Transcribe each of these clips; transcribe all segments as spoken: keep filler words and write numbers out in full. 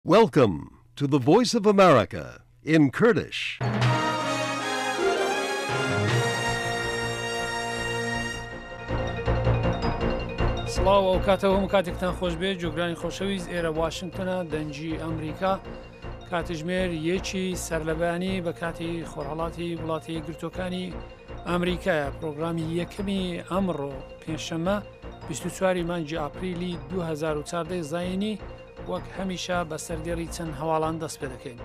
Welcome to the Voice of America in Kurdish. سڵاو ئەو کاتەوە هەموو کاتێکتان خۆش بێت جۆگرانی خۆشەویست ئێرە واشنگتنە دەنجی ئەمریکا کاتژمێر یەکی سەرلەبانی بە کاتی خۆرهەڵاتی وڵاتی گرتوەکانی ئەمریکایە پرۆگرامی یەکەمی ئەمڕۆ پێنجشەممە بیست و چواری مانگی ئاپریلی دوو هەزار و چواردە زاینی وەک هەمیشە بە سەردێڕی چەند هەواڵان دەست پێ دەکەین.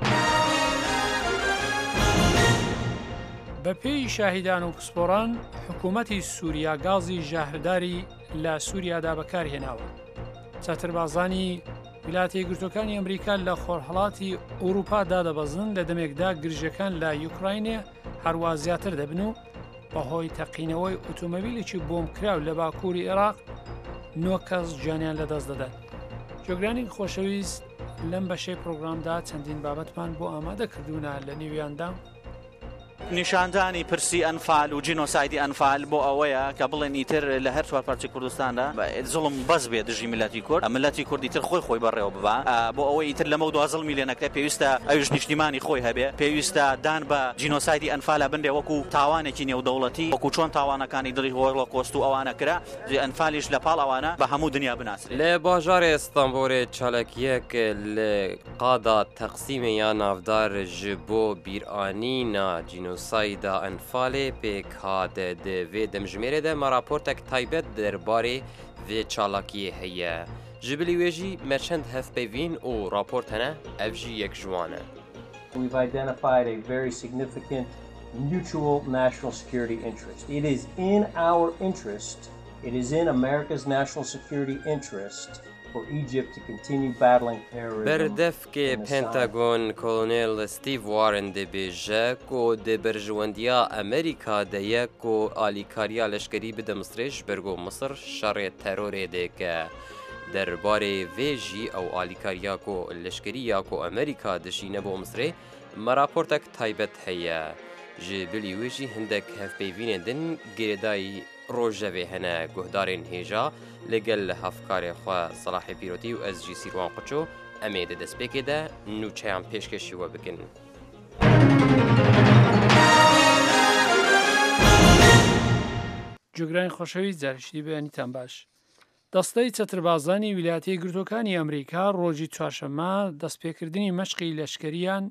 بە پێی شاهیدان و پسپۆران حکوومەتی سووریا گازی ژاهرداری لە سووریادا بەکارهێناوە. چاتربازانی ویلایەتە یەکگرتووەکانی ئەمریکا لە خۆرهەڵاتی ئەوروپا دادەبەزن لە دەمێکدا گرژەکان لە یوکراینێ هەروە زیاتر دەبن و بەهۆی تەقینەوەی ئۆتۆمۆبیلێکی بۆمبکراو لە باکووری عێراق نۆ کەس گیانیان لەدەست دەدەن. جۆگرانی خۆشەویست لەم بەشەی پرۆگرامدا چەندین بابەتمان بۆ ئامادە کردوونە لە نێویاندا. نیشاندانی پرسی ئەنفال و جینۆسایدی ئەنفال بۆ ئەوەیە کە بڵێن ئیتر لە هەر چوار پارچەی کوردستاندا زوڵم بەس بێت دژی میلەتی کورد ملەتی کوردی تر خۆی خۆی بەڕێوە ببا بۆ ئەوەی ئیتر لەمە دوازده میلیۆنەکە پێویستە ئەوش نیشتیمانی خۆی هەبێ پێویستە دان بە جینۆسایدی ئەنفالە بندێ وەکو تاوانێکی نێودەوڵەتی وەکو چۆن تاوانەکانی دڵی هۆڵۆکۆست و ئەوانە کرا ئەنفالیش لە پاڵ ئەوانە بە هەموو دنیا بناسرێت. لە باژارێ ئستانبولێ چالکیەک لە قادا تەقسیمیان ناودار ji بۆ بیرانîna جینۆسایدا ئەنفالê pêk hate di vê demjimêrê de me raportek taybet derbarê vê çalakiyê heye. Ji bilî wê jî me çend hevpeyvîn û raport hene ev jî yek ji wan e. We've identified a very significant mutual national security interest. It is in our interest, it is in America's national security interest for Egypt to continue battling terrorism. بردفکê Pentagon Kolonel Steve Warren dibêje ku di berjiwendiya Amerîka de ye ku alîkariya leşkerî bide Misrê ji ber ku Misir şerê terorê dike. Derbarê vê jî ew alîkariya ku leşkeriya ku Amerîka dişîne bo Misrê me raportek taybet heye. Ji bilî wê jî hindek hevpeyvînên din girêdayî rojevê hene guhdarên hêja لەگەل لە هەفکارێ خوا سەلاحی پیرۆتی و ئەس جی سیروان قوچۆ ئەمێ دە دەستپێکێ دا نوچەیان پێشکەشیوە بکن. جۆگرانی خۆشەویست جارشتی بەیانیتان باش. دەستەی چەتربازانی ویلایەتە یەکگرتووەکانی ئەمریکا ڕۆژی چوارشەممە دەستپێکردنی مەشقی لەشکریان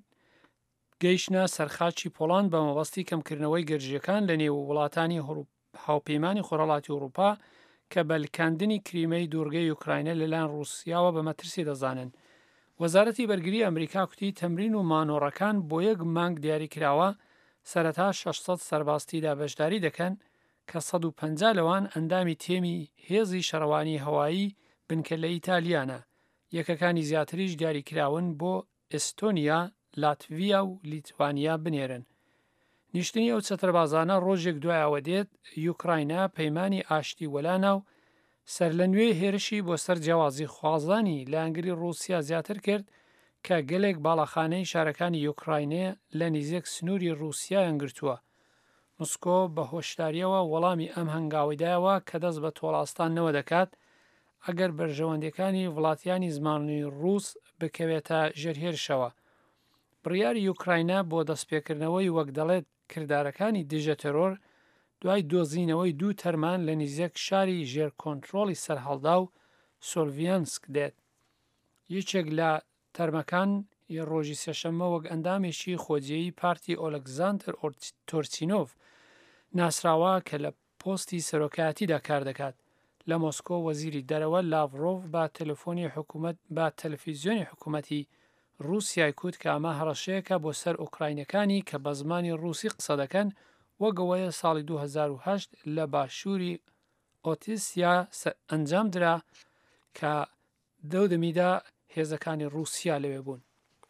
گەیشتە سەرخاچی پۆڵاند بە مەبەستی کەمکردنەوەی گەرجیەکان لە نێو وڵاتانی هاوپەیمانی خۆرهەڵاتی ئەوروپا کە بەلکاندنی کریمەی دوورگەی یوکراینە لەلایەن ڕووسیاوە بە مەترسی دەزانن. وەزارەتی بەرگری ئەمریکا کوتی تەمرین و مانۆڕەکان بۆ یەک مانگ دیاریکراوە سەرەتا شەشسەد سەربازتیدا بەشداری دەکەن کە سەد و پەنجا لەوان ئەندامی تێمی هێزی شەڕەوانی هەوایی بنکە لە ئیتالیانە. یەکەکانی زیاتریش دیاریکراون بۆ ئێستۆنیا، لاتڤیا و لیتوانیا بنێرن. نیشتنی ئەو چەتربازانە ڕۆژێک دوایەوە دێت یوکراینە پەیمانی ئاشتی وەلانە و سەر لە نوێ هێرشی بۆ سەر جیاوازی خوازانی لە ئەنگری ڕووسیا زیاتر کرد کە گەلێک باڵەخانەی شارەکانی یوکراینێ لە نزیک سنووری ڕووسیایان گرتووە. مسکۆ بە هۆشداریەوە وەڵامی ئەم هەنگاویدایەوە کە دەست بە تۆڵاستانەوە دەکات ئەگەر بەرژەوەندەکانی وڵاتیانی زمانی ڕووس بکەوێتە ژێرهێرشەوە. بڕیاری یوکراینە بۆ دەستپێکردنەوەی وەک دەڵێت کردارەکانی دژە تەرۆر دوای دۆزینەوەی دوو تەرمان لە نزیک شاری ژێر کۆنتترۆلی سەرهەڵدا و سۆلڤیانسک دێت. یەکێک لە تەرمەکان یە ڕۆژی سێشەممە وەک ئەندامێکی خۆجیەیی پارتی ئۆلەگزاندر تۆرچینۆڤ ناسراوە کە لە پۆستی سەرۆکایەتیدا کار دەکات. لە مۆسکۆ وەزیری دەرەوە لاڤڕۆڤ با تەلەفۆنی حکوومەت با تەلەڤیزیۆنی حکوومەتی رووسیای کوت کە ئەمە هەڕەشەیەکە بۆ سەر ئوکراینەکانی کە بە زمانی ڕووسی قسە دەکەن وەگەوەیە ساڵی دوو هەزار و هەشت لە باشووری ئۆتیسیا ئەنجام درا کە دەودەمیدا هێزەکانی رووسیا لەوێ بوون.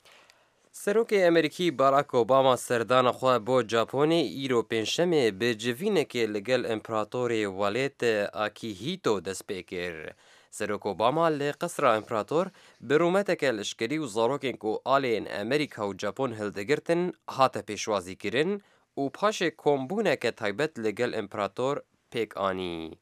سەرۆکی ئەمریکی باراک ئۆباما سەردانەخوا بۆ جاپۆنی ئیرۆ پێنجشەمێ بجڤینێکێ لەگەل ئەمپراتۆری وەڵێت ئاکیهیتۆ دەست پێ کرد. سەرۆک ئۆباما لە قەسرا ئەمپراتۆر بەرومەتێکە لەشکری و زاڕۆکێن و ئالێن ئەمریکا و جاپۆن هەڵدەگرتن هاتە پێشوازیکردن و پاشێ کۆمبوونێکە تایبەت لەگەل ئەمپراتۆر پێکانی.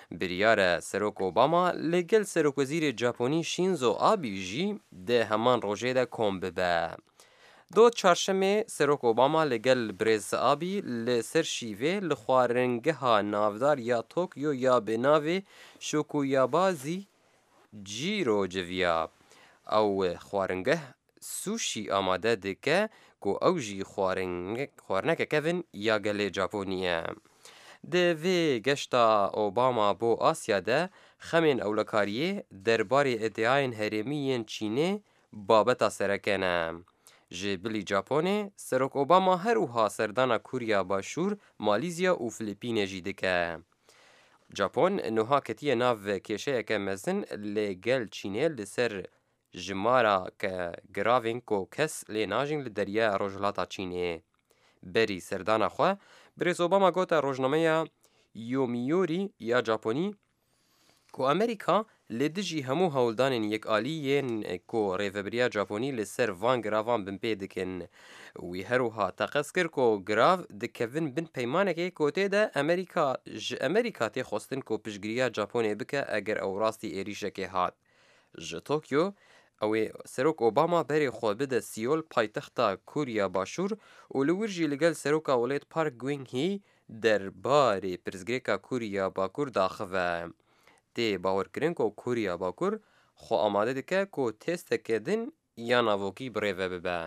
بریارە سەرۆک ئۆباما لەگەل سەرۆکوەزیری جاپۆنی شینزۆ ئابی ژی دە هەمان ڕۆژێدا کۆم ببە. دۆ چارشەمێ سەرۆک ئۆباما لەگەل برێز ئابی لەسەر شیڤێ لە خواردنگەها ناودار یا تۆکیۆ یا بێناوێ شۆکویابازی جیرۆ جڤیا ئەو خواردنگەه سوشی ئامادە دکە کو ئەو ژی خواردنەکە کەڤن یا گەلێ جاپۆنیە. دەvê گەشتا ئۆباما بۆ ئاسیادا خەمێن ئەولەکاریێ دەربارەی ئیدیایên herêmiyên Çînê babeta serekene. Ji bilî Japonê Serok Obama her wiha serdana Kurya Başûr, Malîzya û Filîpînê jî dike. Japon niha ketiye nav kêşeyeke mezin lê gel Çînê li ser jimara ke giravên ku kes lê najin li derya Rojhilata Çînê. Berî serdana xwe Birêz Obama gote rojnameya Yomiuri ya Japonî ku Amerîka lê dijî hemû hewldanên yekalîyên ku rêveberiya Japonî li ser van giravan bin pê dikin. Wî her wiha teqez kir ku girav dikevin bin peymanekê ku tê de Amerîka ji Amerîka tê xwestin ku piştgiriya Japonê bike eger ew rastî êrîşekê hat. Ji Tokyo ew ê Serok Obama berê xwe bide Sîol paytexta Kurya Başûr û li wir jî li gel Seroka Welêt Park Geun-hye derbarê pirsgirêka Kurya Bakur daxive. Tê bawerkirin ku Kurya Bakur xwe amade dike ku têsteke din ya navokî birêve bibe.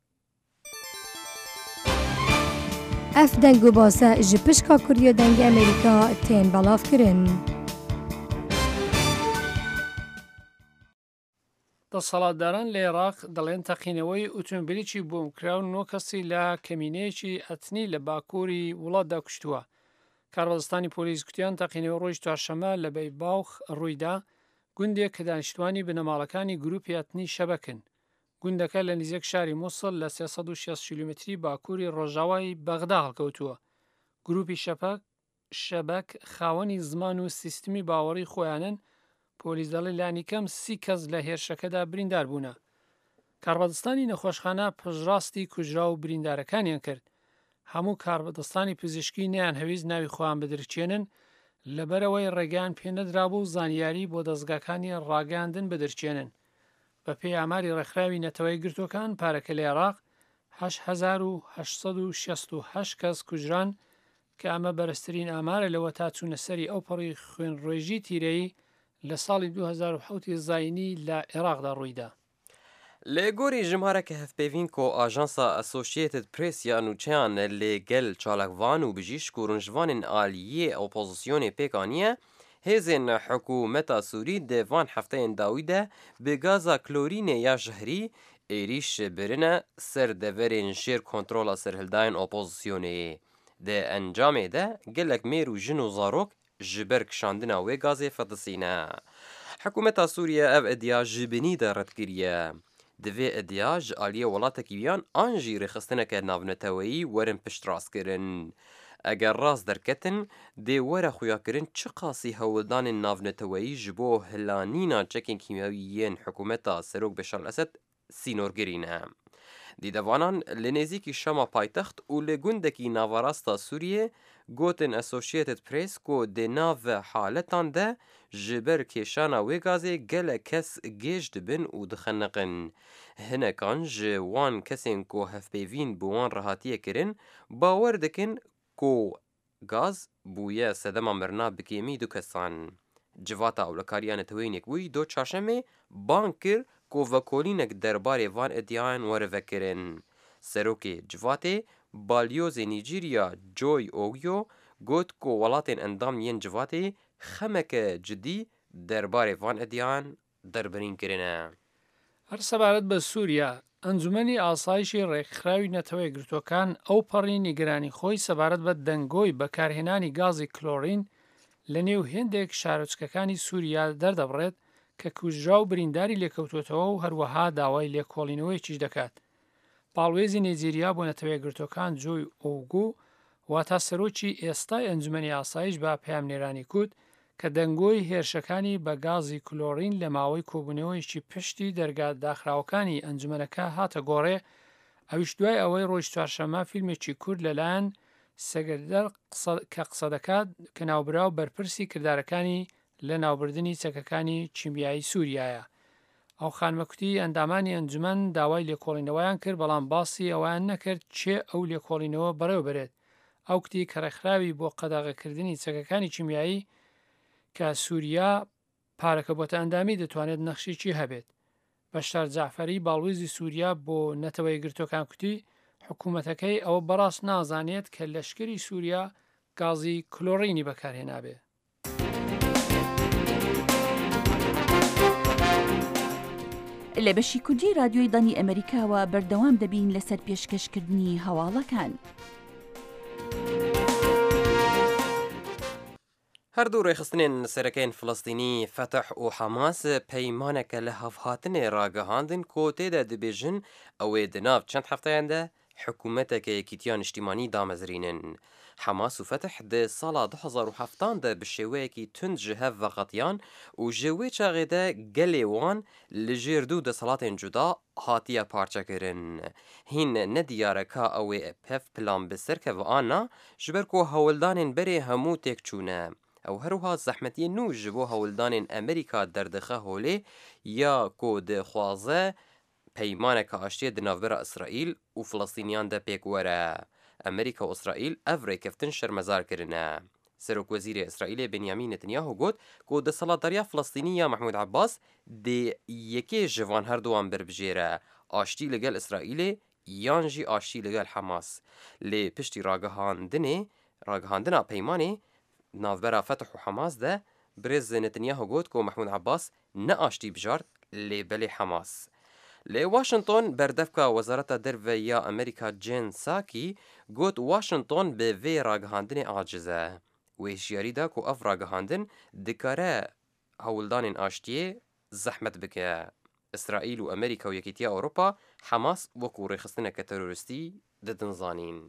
Ev deng û base ji pişka Kurya dengê Amerîka tên belavkirin. دەسەڵاتداران لە عێراق دەڵێن تەقینەوەی ئۆتۆمبیلێکی بۆمکراو نۆ کەسی لە کەمینەیەکی ئەتنی لە باکووری وڵاتدا کوشتووە. کاربەدەستانی پۆلیس گوتیان تەقینەوەی ڕۆژی چوارشەممە لە بەیباوخ ڕوویدا گوندێک کە دانیشتوانی بنەماڵەکانی گروپی ئەتنی شەبەکن. گوندەکە لە نزیک شاری مووسڵ لە سێسەد و شەست کیلومتری باکووری ڕۆژاوای بەغدا هەڵکەوتووە. گروپی شەپەک شەبەک خاوەنی زمان و سیستمی باوەڕی خۆیانن. پۆلیس دەڵێ لانی کەم سی کەس لە هێرشەکەدا بریندار بوونە. کاربەدەستانی نەخۆشخانە پژڕاستی کوژرا و بریندارەکانیان کرد. هەموو کاربەدەستانی پزیشکی نیان هەویست ناوی خۆیان بدرچێنن لەبەرەوەی ڕێگەیان پێنەدرابوو و زانیاری بۆ دەستگاکانی ڕاگەاندن بدرچێنن. بە پێی ئاماری ڕێکخراوی نەتەوەی گرتوەکان پارەکە لە عێراق هەشت هەزار و هەشت سەد و شەست و هەشت کەس کوژران کە ئەمە بەرزترین ئامارە لەوە تا چوونە سەری ئەو پەڕی خوێنڕێژی تیرەیی لە ساڵی دوو هەزار و حەوت زاینی لە عێراقدا ڕوویدا. لێ گۆری ژمارەکە هەفپێوین کۆ ئاژانسا ئەسۆشیێتد پرێس یا نوچیان لێگەل چالاکڤان و بژیشک و ڕنجڤانên aliyê opozîsyonê pêkaniye hêzên hikûmeta Sûrî di van hefteyên dawî de bi gaza klorînê ya jihrî êrîş birine ser deverên jêr kontrola serhildayên opozîsyonê. Di encamê de gelek mêr û jin û zarok ji ber kişandina wê gazê fedisîne. Hikûmeta Sûriye ev iddia ji binî de redkiriye. Divê iddia ji aliyê welatekî wiyan an jî rêxistineke navneteweyî werin piştrast-kirin. Eger rast derketin, dê were xuyakirin çi qasî hewildanên navneteweyî ji bo hilanîna çekên kîmyawî yên hikûmeta Serok Beşar el-Esed sînorgirîne. Dîdevanan li nêzîkî Şama paytext û li gundekî navarasta Sûriyê gotin Associated Press ku di nav haletan de ji ber kêşana wê gazê gelek kes gêj dibin û dixeniqin. Hinekan ji wan kesên ku hevpêvîn bi wan rihatiye kirin bawer dikin ku gaz bûye sedema mirina bi kêmî du kesan. Civata ewlekariya neteweyînê wî do çarşemê bang kir ku vekolînek derbarê van iddiayan were vekirin. Serokê civatê Balyozê Nîjerya Joy Ogyo got ku welatên endam yên civatê xemeke cidî derbarê van iddiayan derbirîn kirine. هەر سەبارەت بە سووریا ئەنجومەنی ئاسایشی ڕێکخراوی نەتەوەی گرتوەکان ئەو پەڕی نیگەرانی خۆی سەبارەت بە دەنگۆی بەکارهێنانی گازی کلۆرین لە نێو هێندێک شارۆچکەکانی سووریا دەردەبڕێت کە کوژرا و برینداری لێکەوتوێتەوە و هەروەها داوای لێکۆڵینەوەیکیش دەکات. پاڵوێزی نێجیریا بۆ نەتەوەی گرتوەکان جۆی ئۆگو واتە سەرۆکی ئێستای ئەنجومەنی ئاسایش بە پەیامنێرانی کوت کە دەنگۆی هێرشەکانی بە گازی کلۆرین لە ماوەی کۆبوونەوەیکی پشتی دەرگا داخراوەکانی ئەنجومەنەکە هاتە گۆڕێ ئەویش دوای ئەوەی ڕۆژ چوارشەممە فیلمێکی کورد لەلایەن سەگەردەر کە قسە دەکات کە ناوبراو بەرپرسی کردارەکانی لە ناوبردننی چەکەکانی چیمیایی سووریایە. ئەو خانمەکوتی ئەندامانی ئەنجومەن داوای لێکۆڵینەوەیان کرد بەڵام باسی ئەویان نەکرد چێ ئەو لێکۆڵینەوە بەڕێوە بێت. ئەو کتی کە ڕێکخراوی بۆ قەداغەکردنی چەکەکانی چیمیایی کە سووریا پارەکە بۆتە ئەندامی دەتوانێت نەخشیی هەبێت. بەشار جعفەری باڵوێزی سووریا بۆ نەتەوەی گرتوەکان کوتی حکوومەتەکەی ئەوە بەڕاست نازانێت کە لەشکری سووریا گازی کلۆڕینی بەکارهێنابێ. لە بەشی کوردی رادیۆی دانی ئەمریکاوە بەردەوام دەبین لەسەر پێشکەشکردنی هەواڵەکان. هەردوو ڕێخستنێن سەرەکەین فلەستینی فەتح و حەماس پەیمانێکە لە هەفهاتنێ ڕاگەهاندن کۆ تێدا دەبێژن ئەوێ دناو چەند هەفتەیاندا حکوومەتێکە یەکیتیان نیشتیمانی دامەزرینن. حەماس و فەتح دە ساڵا دو هەزار و هەفتاندا بە شێوەیەکی تند ji hev veqetiyan û ji wê çaxê de gelê wan li jêr du deselatên cuda hatiye parçekirin. Hîn nediyare ka ew ê pev plan bi serkeva ana ji ber ku hewildanên berê hemû têk çûne. Ew herwiha zehmetiyê nû ji bo hewildanên Amerîka derdixe holê ya ku dixwaze peymaneka aştiyê di navbera İsraîl û Filistîniyan de pêk were. Amerîka û İsraîl ev rêkeftin şermezar kirine. Serokwezîrê İsraîlê Benyamin Netanyahu got ku deselatdariya Filistînî ya Mahmud Abbas dê yekê ji van herduwan birbijêre aştî li gel İsraîlê yan jî aştî li gel Hamas. Lê piştî ragihandinê ragihandina peymanê navbera Fetih û Hamas de birêz Netanyahu got ku Mahmud Abbas ne aştî bijart lê belê Hamas. Lê Washington berdevka Wezareta Derve ya Amerîka Jen Psaki got Washington bi vê ragihandinê aciz e. Wê hişyarî da ku ev ragihandin dikare hewildanên aştiyê zehmet bike. İsraîl û Amerîka û Yekîtiya Ewropa Hamas wekû rêxistineke teroristî didin zanîn.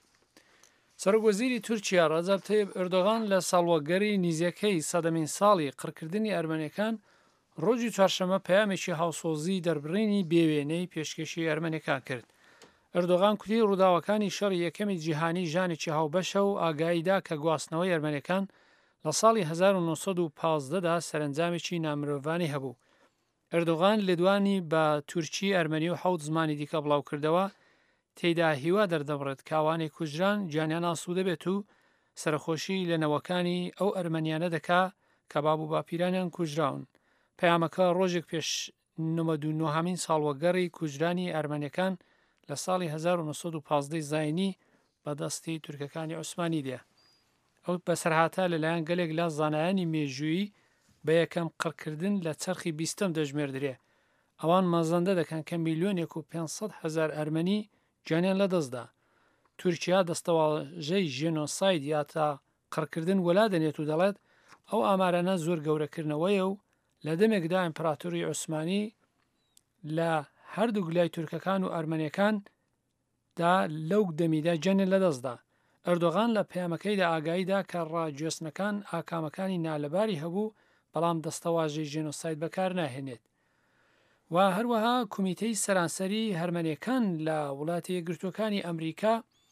سەرۆکوەزیری تورکیا ڕەجەب تەیب ئەردۆغان لە ساڵوەگەری نیزیەکەی سەدەمین ساڵی قڕکردنی ئەرمەنیەکان ڕۆژی چوارشەممە پەیامێکی هاوسۆزی دەربڕینی بێوێنەی پێشکەشی ئەرمەنیەکان کرد. ئەردۆغان کوتی ڕووداوەکانی شەڕی یەکەمی جیهانی ژانێکی هاوبەشە و ئاگاییدا کە گواستنەوەی ئەرمەنیەکان لە ساڵی هەزار و نۆسەد و پانزدەدا سەرنجامێکی نامرۆڤانی هەبوو. ئەردۆغان لێدوانی بە تورکی ئەرمەنی و حەوت زمانی دیکە بڵاوکردەوە تێیدا هیوا دەردەبڕێت کاوانێک کوژران گیانیان ئاسوودە بێت و سەرخۆشی لە نەوەکانی ئەو ئەرمەنیانە دەکا کە باب و باپیرانیان کوژراون. پەیامەکە ڕۆژێک پێش نۆمەد و نۆهەمین ساڵوەگەڕی کوژرانی ئەرمەنیەکان لە ساڵی هەزار و نۆسەد و پانزدەی زاینی بەدەستی تورکەکانی عوسمانی دێ. ئەو بەسەرهاتە لەلایەن گەلێک لە زانایانی مێژووی بە یەکەم قڕکردن لە چەرخی بیستەم دەژمێردرێ. ئەوان مەزەندە دەکەن کە میلیۆنێک و پێنجسەد هەزار ئەرمەنی جانیان لە دەستدا. تورکیا دەستەواژەی ژێنۆساید یا تا قڕکردن وەلا دەنێت و دەڵێت ئەو ئامارانە زۆر گەورەکردنەوەیە و لە دەمێکدا ئیمپراتۆری عوسمانی لە هەردوو گلای تورکەکان و ئەرمەنیەکان دا لەو دەمیدا جەنێن لە دەستدا. ئەردۆغان لە پەیامەکەیدا ئاگاییدا کە ڕاگوێستنەکان ئاکامەکانی نالەباری هەبوو بەڵام دەستەواژەی ژێنۆساید بەکار ناهێنێت. و هەروەها کۆمیتەی سەرانسەری هەرمەنیەکان لە وڵاتی یەکگرتووەکانی ئەمریکا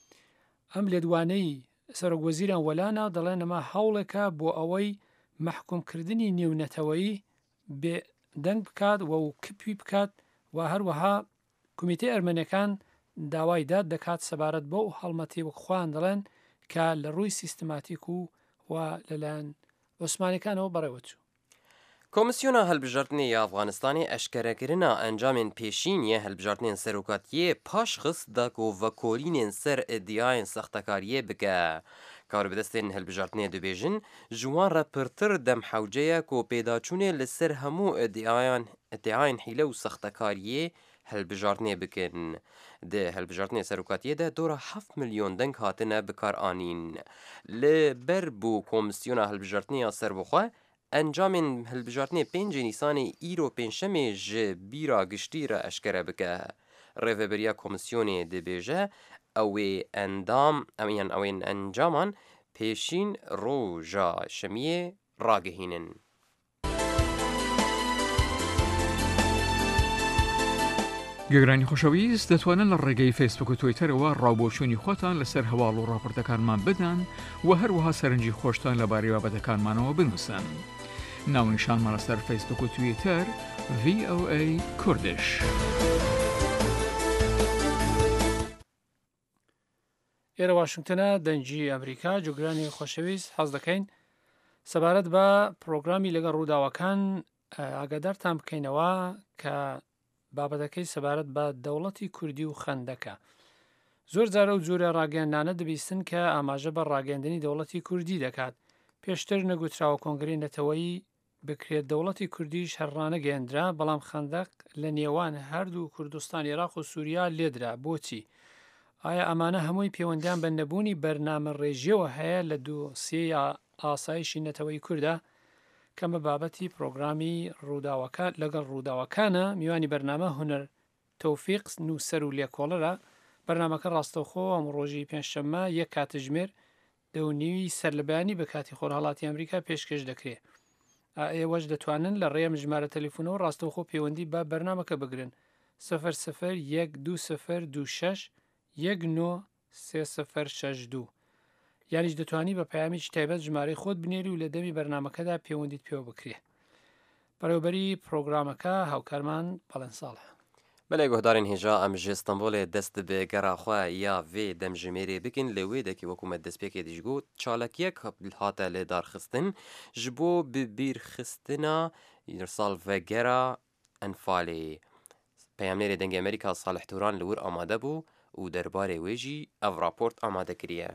ئەم لێدوانەی سەرۆکوەزیران وەلانا دەڵێن ئەمە هەوڵێکە بۆ ئەوەی محکومکردنی نێونەتەوەیی بێ دەنگ بکات و و کپی بکات و هەروەها کۆمیتەی ئەرمەنیەکان داوای داد دەکات سەبارەت بۆ هەڵمەتی وەکخواان دەڵێن کە لە ڕووی سیستماتیک و و لەلایەن عوسمانیەکانەوە بەڕێوەچوو. کۆمسیۆنا هەڵبژاردننی یا ئەفغانستانی ئەشکەرەکردنا ئەنجامên پێشینیە هەڵبژاردنên سەرۆکاتیە پاش خستدا و vekۆرینên ser ئیدیایên سەختەکاریە بکە. کاربدەستên هەڵبژاردنێ dibêjin ji wan re pirtir demhewceya ku pêdaçûnê li ser hemû îddiayên hîle û sextekariyê هەڵبژاردنێ bikin. Di هەڵبژاردنê serokatiyê de dora heft milyon deng hatine bikaranîn. Li ber bû Komîsyona Hەڵbژaردنniya Serbixwe ئەنجامên هەڵبژاردنê pêncê Nîsanê îro pênçemê ji bîra giştî re eşkere bike. Rêveberiya Komîsyonê dibêje ew ê endam yan ew ên encaman pêşîn roja şemiyê ragihînin. گەگرانی خۆشەویست دەتوانن لە ڕێگەی فیسبوک و تویتەرەوە ڕاوبۆچوونی خۆتان لەسەر هەواڵ و ڕاپۆرتەکانمان بدەن و هەروەها سەرنجی خۆشتان لەبارەی بابەتەکانمانەوە بنووسن. ناونیشانمان لەسەر فیسبوک و تویتەر ڤی ئۆ ئەی کوردش. ئێرە واشنگتنە دەنجی ئەمریکا جوگرانی خۆشەویست حەز دەکەین سەبارەت بە پرۆگرامی لەگەڵ ڕووداوەکان ئاگادارتان بکەینەوە کە بابەتەکەی سەبارەت بە دەوڵەتی کوردی و خەندەکە. زۆر جارە و جۆرە ڕاگەیاندانە دەبیستن کە ئاماژە بە ڕاگەاندنی دەوڵەتی کوردی دەکات. پێشتر نەگوتراوە کۆنگرەی نەتەوەیی بکرێت دەوڵەتی کوردیش هەرڕانە گەیەندرا، بەڵام خەندەق لە نێوان هەردوو کوردستان عێراق و سووریا لێدرا. بۆچی؟ ئایا ئەمانە هەمووی پەیوەندیان بە نەبوونی بەرنامە ڕێژیەوە هەیە لە دۆسیە ئاسایشی نەتەوەی کووردە؟ کەمە بابەتی پرۆگرامی ڕووداوەکە لەگەڵ ڕووداوەکانە. میوانی بەرنامە هونەر تەوفیق نووسەر و لێکۆڵەرە. بەرنامەکە ڕاستەوخۆ ئەم ڕۆژی پێنجشەممە یەک کاتژمێر دەونیوی سەرلەبیانی بە کاتی خۆرهەڵاتی ئەمریکا پێشکەش دەکرێت. ئێوەش دەتوانن لە ڕێم ژمارە تەلیفۆنەوە ڕاستەوخۆ پەیوەندی بە بەرنامەکە بگرن سفر سفر یەک دوو سفر دوو شەش یەک نۆ سێ سفر شەش دوو. یانیش دەتوانی بە پەیامیی تایبەت ژمارەی خۆت بنێری و لە دەمی بەرنمەکەدا پەیوەندیت پێوە بکرێ. بەڕێوەبەری پرۆگرامەکە هاوکارمان بەڵێن ساڵە. بەلای گۆدارین هێژا ئەم ژێ ئەستەمبۆلێ دەست بێ گەڕاخوا یا vê دەمژمێرێ بکن لەوێ دەکی وەکومە دەستپێکی دیژگوت چالاکیەک هاتە لێ دارخستن ji بۆ ببیرخستنا ساڵ vegera ئەنفالێ. پەیامنێرێ دەنگی ئەمریکا ساڵح توران لەور ئامادە بوو و دەربارەی وێژی ئەڤ راپۆرت ئامادە کریە.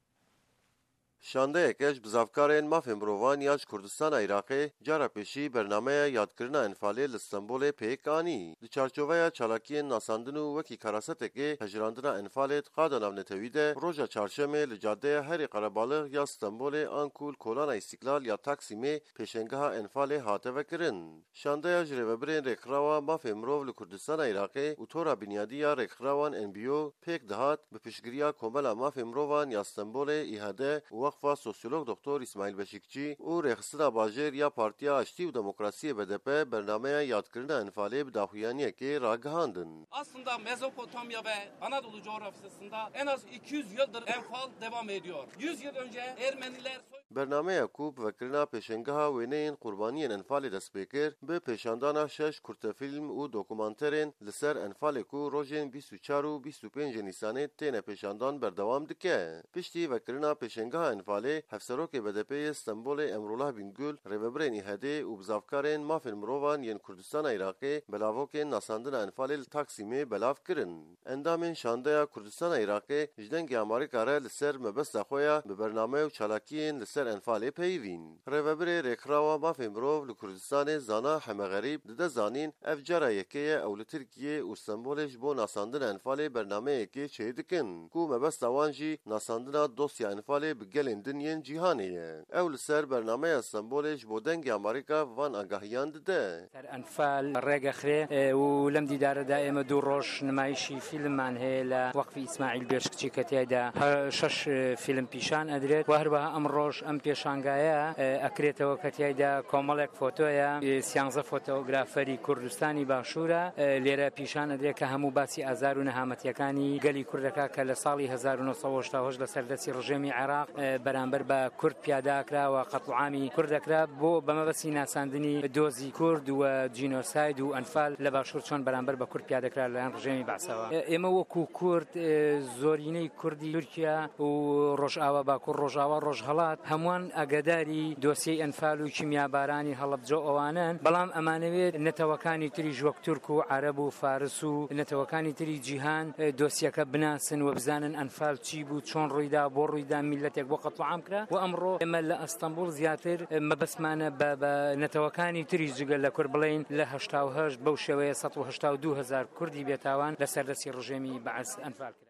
شاندەیەکەش بزافکارên mafên mirovan ya ji Kurdistana Iraqê cara pêşî bernameya yadkirina enfalê li Stenbolê pêk anî. Di çarçoveya çalakiyên nasandin û wekî karasetekê hejirandina enfalê qada navnetewî de roja çarşemê li cadeya herî Qerebalık ya Stenbolê an ku li Kolana İstiklal ya Taksimê pêşengeha enfalê hate vekirin. Şandeya ji rêvebirên rêkxirawa mafên mirov li Kurdistana Iraqê û tora binyadî ya rêkxirawan N B O pêk dihat bi piştgiriya Komela mafên mirovan ya Stenbolê îhede û Vakfa Sosyolog Doktor İsmail Beşikçi û rêxistina bajêr ya Partiya Aştî û Demokrasiyê B D P bernameya yadkirina enfalê bi daxuyaniyekê ragihandin. Aslında Mezopotamya ve Anadolu coğrafyasında en az iki yüz yıldır enfal devam ediyor. yüz yıl önce Ermeniler Bernameya ku bi vekirina pêşengeha wêneyên qurbaniyên enfalê dest pê kir bi pêşandana şeş kurtefîlm û dokumanterên li ser enfalê ku rojên bîst û çar û bîst û pênc Nîsanê têne pêşandan berdewam dike. Piştî vekirina pêşengeha enfalê Hevserokê B D P'yê Stenbolê Emrullah Bingül rêveberên îhedê û bizavkarên mafên mirovan yên Kurdistana Iraqê belavokên nasandina enfalê li Taksimê belav kirin. Endamên şandeya Kurdistana Iraqê ji dengê Amerîka re li ser mebesta xwe ya bi bername û çalakiyên li ser enfalê peyivîn. Rêveberê rêkxirawa mafên mirov li Kurdistanê Zana Hemegerîb dide zanîn ev cara yekê ye ew li Tirkiye û Stenbolê ji bo nasandina enfalê bernameyekê çê dikin ku mebesta wan jî nasandina dosya enfalê bi gelên dinyên cîhanê ye. Ew li ser bernameya Stenbolê ji bo dengê Amerîka van agahiyan dide. Enfal ڕێگەخرێ و لەم دیدارەدا ئێمە دوو ڕۆژ نمایشی فیلممان هەیە لە وەقفی ئیسماعیل بێشکچی کە تێدا شەش فیلم پیشان ئەدرێت و هەروەها ئەم ڕۆژ ئەم پێشانگایە ئەکرێتەوە کە تیایدا کۆمەڵێک فۆتۆیە سیانزە فۆتۆگرافەری کوردستانی باشوورە لێرە پیشان ئەدرێت کە هەموو باسی ئازار و نەهامەتیەکانی گەلی کوردەکە کە لە ساڵی هەزار و نۆ سەد و هەشتا و هەشت لە سەردەستی ڕژێمی عێراق بەرامبەر بە کورد پیاداکراوە قەتڵعامی کوردەکرا بۆ بەمەبەستی ناساندنی دۆزی کورد و جینۆساید و ئەنفال لە باشوور چۆن بەرامبەر بە کورد پیادەکرا لەلایەن ڕژێمی بەعسەوە. ئێمە وەکو کورد زۆرینەی کوردی تورکیا و ڕۆژئاوا باکوور ڕۆژئاوا ڕۆژهەڵات هەمووان ئاگاداری دۆسیەی ئەنفال و کیمیابارانی هەڵەبجە ئەوانن، بەڵام ئەمانەوێت نەتەوەکانی تریش وەک تورک و عەرەب و فارس و نەتەوەکانی تری جیهان دۆسیەکە بناسن و بزانن ئەنفال چی بوو، چۆن ڕوویدا، بۆ ڕوویدا میلەتێک بۆ قەتڵعام کرا. و ئەمڕۆ ئێمە لە ئەستەمبول زیاتر مەبەسمانە بە نەتەوەکانی تریش جگەل لە کورد بڵێن لە هەشتا و هەشت بەو شێوەیە سەد و هەشتا و دوو هەزار کوردی بێتاوان لە سەردەستی ڕژێمی بەعەس ئەنفال کرا.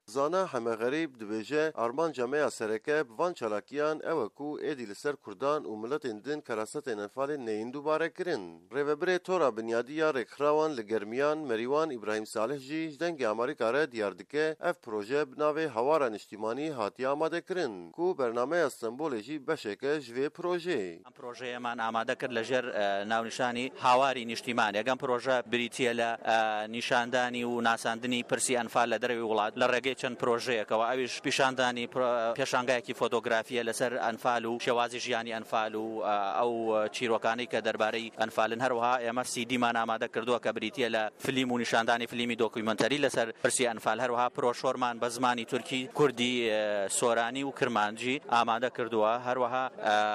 زانا همه غریب دبیجه آرمان جامعه سرکه بوان چالاکیان اوکو ایدی لسر کردان و ملت اندن کراست انفال نین دوباره کرن. ریوبر تورا بنیادی یا رکراوان لگرمیان مریوان ابراهیم صالح جی دنگ امریکا را دیاردکه اف پروژه بناوه هواران اجتماعی هاتی آماده کرن کو برنامه استانبول جی بشکه جوی پروژه. پروژه من آماده کرد لجر ناونشانی هواری اجتماعی. اگم پروژه بریتیه ل نشاندانی و ناساندنی پرسی انفال لدروی ولاد لرگه چند پروژه که آویش پیشاندانی پیشانگای کی فوتوگرافی لسر انفال و شوازی جیانی انفال و او چیروکانی که درباره انفال هروها اما سی دی من آماده کردو که بریتیه ل فیلم و نشاندانی فیلمی داکیومنتری لسر پرسی انفال هروها پروشور من بزمانی ترکی کردی سورانی و کرمانجی آماده کردو هروها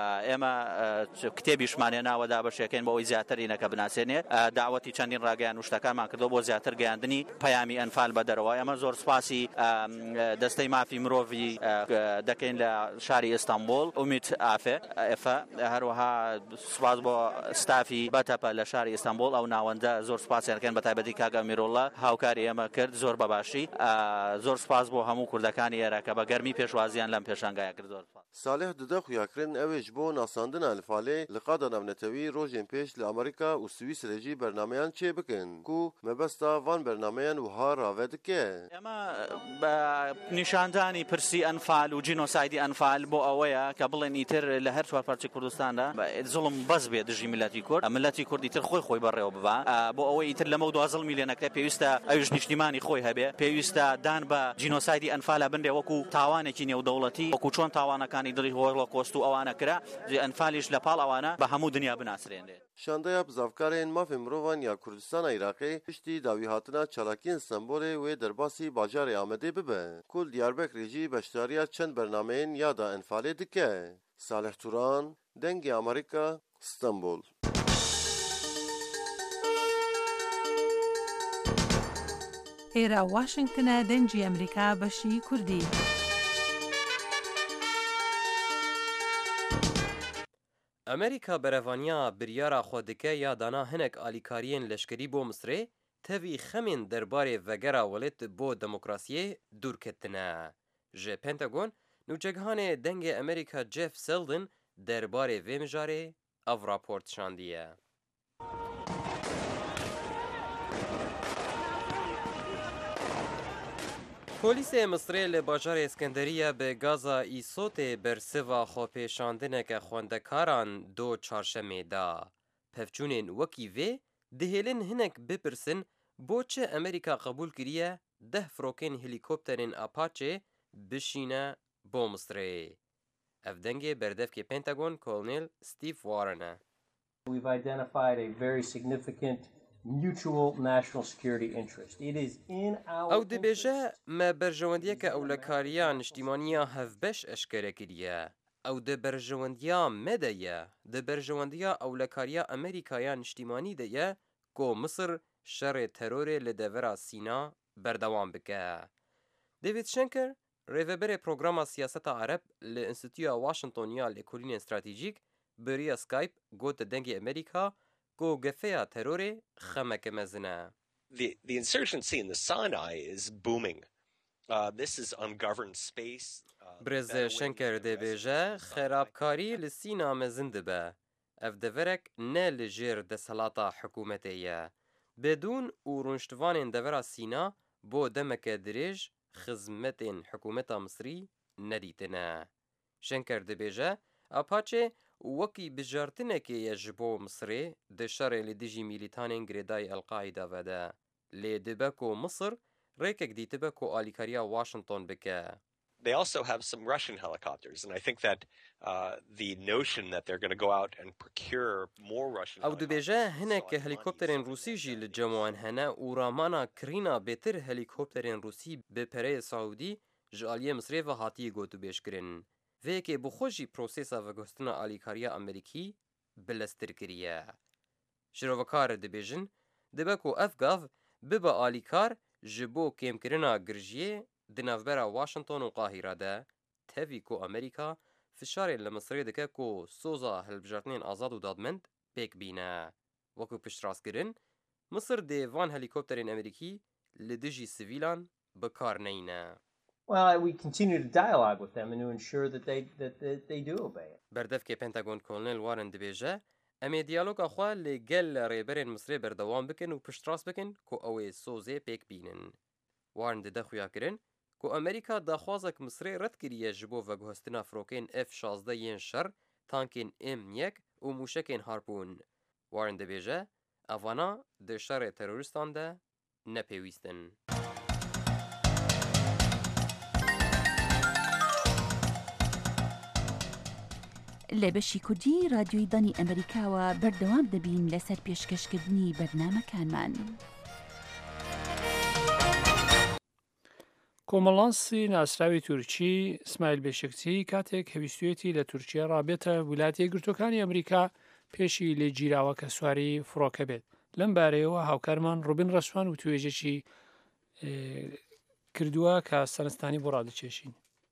اما کتابیش معنی ناوده باشه که با زیاتر اینک بناسینه دعوتی چندین راگیان وشتکان من کردو با زیاتر گیاندنی پیامی انفال بدروای اما زور سپاسی دسته مافی مروی دکین لشاری استانبول امید آفه افا هروها سپاس با استافی باتپا لشاری استانبول او ناونده زور سپاسی کن بتایبتی کاغا میرولا هاوکاری اما کرد زور بباشی زور سپاس با همو کردکانی راکه با گرمی پیشوازیان لم پیشانگای کرد. صالح دده خویاکرین اویج بو ناساندن الفاله لقادا نونتوی روزین پیش لامریکا و سوئیسرا جی برنامه‌ان چه بکن کو مبستا وان برنامه‌ان وها راود که اما نشاندانی پرسی انفال و جنوسایدی انفال بو اویا قبل نیتر لهر چوار پارچه کردستان دا ظلم باز به دژی ملتی کرد ملتی کرد ایتر خوی خوی بره و بوا بو اوی ایتر لموضوع ظلم لنکته پیوستا ایش اجتماعی خوی هبه پیوستا دان با جنوسایدی انفال بنده وکو تاوان کی نو دولتی وکو چون تاوان کانی دری هولوکوست او اوانا کرا انفالش لپال اوانا به همو دنیا بناسرین شانده بزافکارین ماف مروان یا کردستان عراقی پشتی داوی هاتنا چالاکی استانبول و درباسی باجار آمده ببه کل دیاربکر جی بشتاریا چند برنامه‌ین یادا انفال دکه. صالح توران دنگ امریکا استانبول. ئێرە واشنگتنە دەنگی ئەمریکا بەشی کوردی. ئەمریکا بەرەڤانیا بریارا خۆ دکە یا دانا هەنێک ئالیکاریên leşkerî بۆ Misrê tevî xemên derbarê vegera welêt bo demokrasiyê dûrketine. Ji Pentagon nûçegihanê dengê Amerîka Jeff Seldon derbarê vê mijarê ev raport şandiye. Polîsê Misrê li bajarê Skenderiya bi gaza îsotê bersiva xwepêşandineke xwendekaran do çarşemê da. Pevçûnên wekî vê dihêlin hinek bipirsin bo çi Amerîka qebûl kiriye deh firokên helîkopterên Apache bişîne bo Misrê. Ev dengê berdevkê Pentagon Kolonel Steve Warren e. We've identified a very significant mutual national security interest. It is in our Ew dibêje me berjewendiyeke ewlekariya niştîmaniya hevbeş eşkere kiriye. Ew di berjewendiya me de ye, di berjewendiya ewlekariya Amerîkaya niştîmanî de ye ku Misir şerê terorê li devera Sîna berdewam bike. David Schenker, rêveberê programa siyaseta Arab li Înstitûya Washington ya Lêkolînên Stratejîk biriya Skype got di dengê Amerîka ku gefeya terorê xemeke mezin e. The the insurgency in the Sinai is booming. Uh, this is ungoverned space. Brez Schenker dibêje xerabkarî li Sîna mezin dibe. Ev deverek ne li jêr deshelata hikûmetê ye. Bedûn û rûniştivanên devera Sîna bo demeke dirêj xizmetên hikûmeta Misrî nedîtine. Schenker dibêje Apache wekî bijartinekê ye ji bo Misrê di şerê li dijî mîlîtanên girêdayî El-Qaîda ve de. Lê dibe ku Misir rêkek dîtibe ku alîkariya Washington bike. They also have some Russian helicopters, and I think that uh, the notion that they're going to go out and procure more Russian Ew dibêje hinek helîkopterên Rûsî jî li cem hene û ramana kirîna bêtir helîkopterên Rûsî bi pereyê Saûdî ji aliyê Misrê ve hatiye gotûbêjkirin. Vêyekê bixwe jî prosêsa veguhstina alîkariya Amerîkî bileztir kiriye. Şîrovekar dibêjin dibe ku ev gav bibe alîkar ji bo kêmkirina girjiyê di navbera Washington û Qahîra de tevî ku Amerîka fişarê li Misrê dike ku soza hilbijartinên azad û dadmend pêk bîne. Wekû piştrast-kirin, Misir dê van helîkopterên Amerîkî li dijî sivîlan bikar neyne. Well, we continue to dialogue with them and to ensure that they that, that they do obey it. بەردەفکێ پێنتاگۆن کۆلنێل وارن دەبێژە ئەمێ دیالۆگا خوا لێگەل لە ڕێبەرێن مسرێ بەردەوام بکەن و پشتڕاست بکەن کۆ ئەوێ سۆزێ پێک بینن. وارن دەدە خویاکردن کۆ ئەمریکا داخوازێک مسرێ ڕەت کردیە ji بۆ veguhestina firokên F şazde yên şer, tankên M yek û mûşekên harpûn. Warin dibêje, evana di şerê terorîstan de nepêwîstin. لە بەشی کوردی رادیۆی دانی ئەمریکاوە بەردەوام دەبین لەسەر پێشکەشکردنی بەرنامەکانمان. کۆمەڵانسی ناسراوی تورکی اسماعیل بێشکچی کاتێک هەویستوێتی لە تورکیا ڕابێتە ویلایەتە یەکگرتووەکانی ئەمریکا پێشی لێگیراوە کە سواری فڕۆکە بێت. لەم بارەیەوە هاوکارمان ڕوبین ڕەشوان و توێژێکی کردووە کە سەرنجستانی بۆ ڕادەچێشین.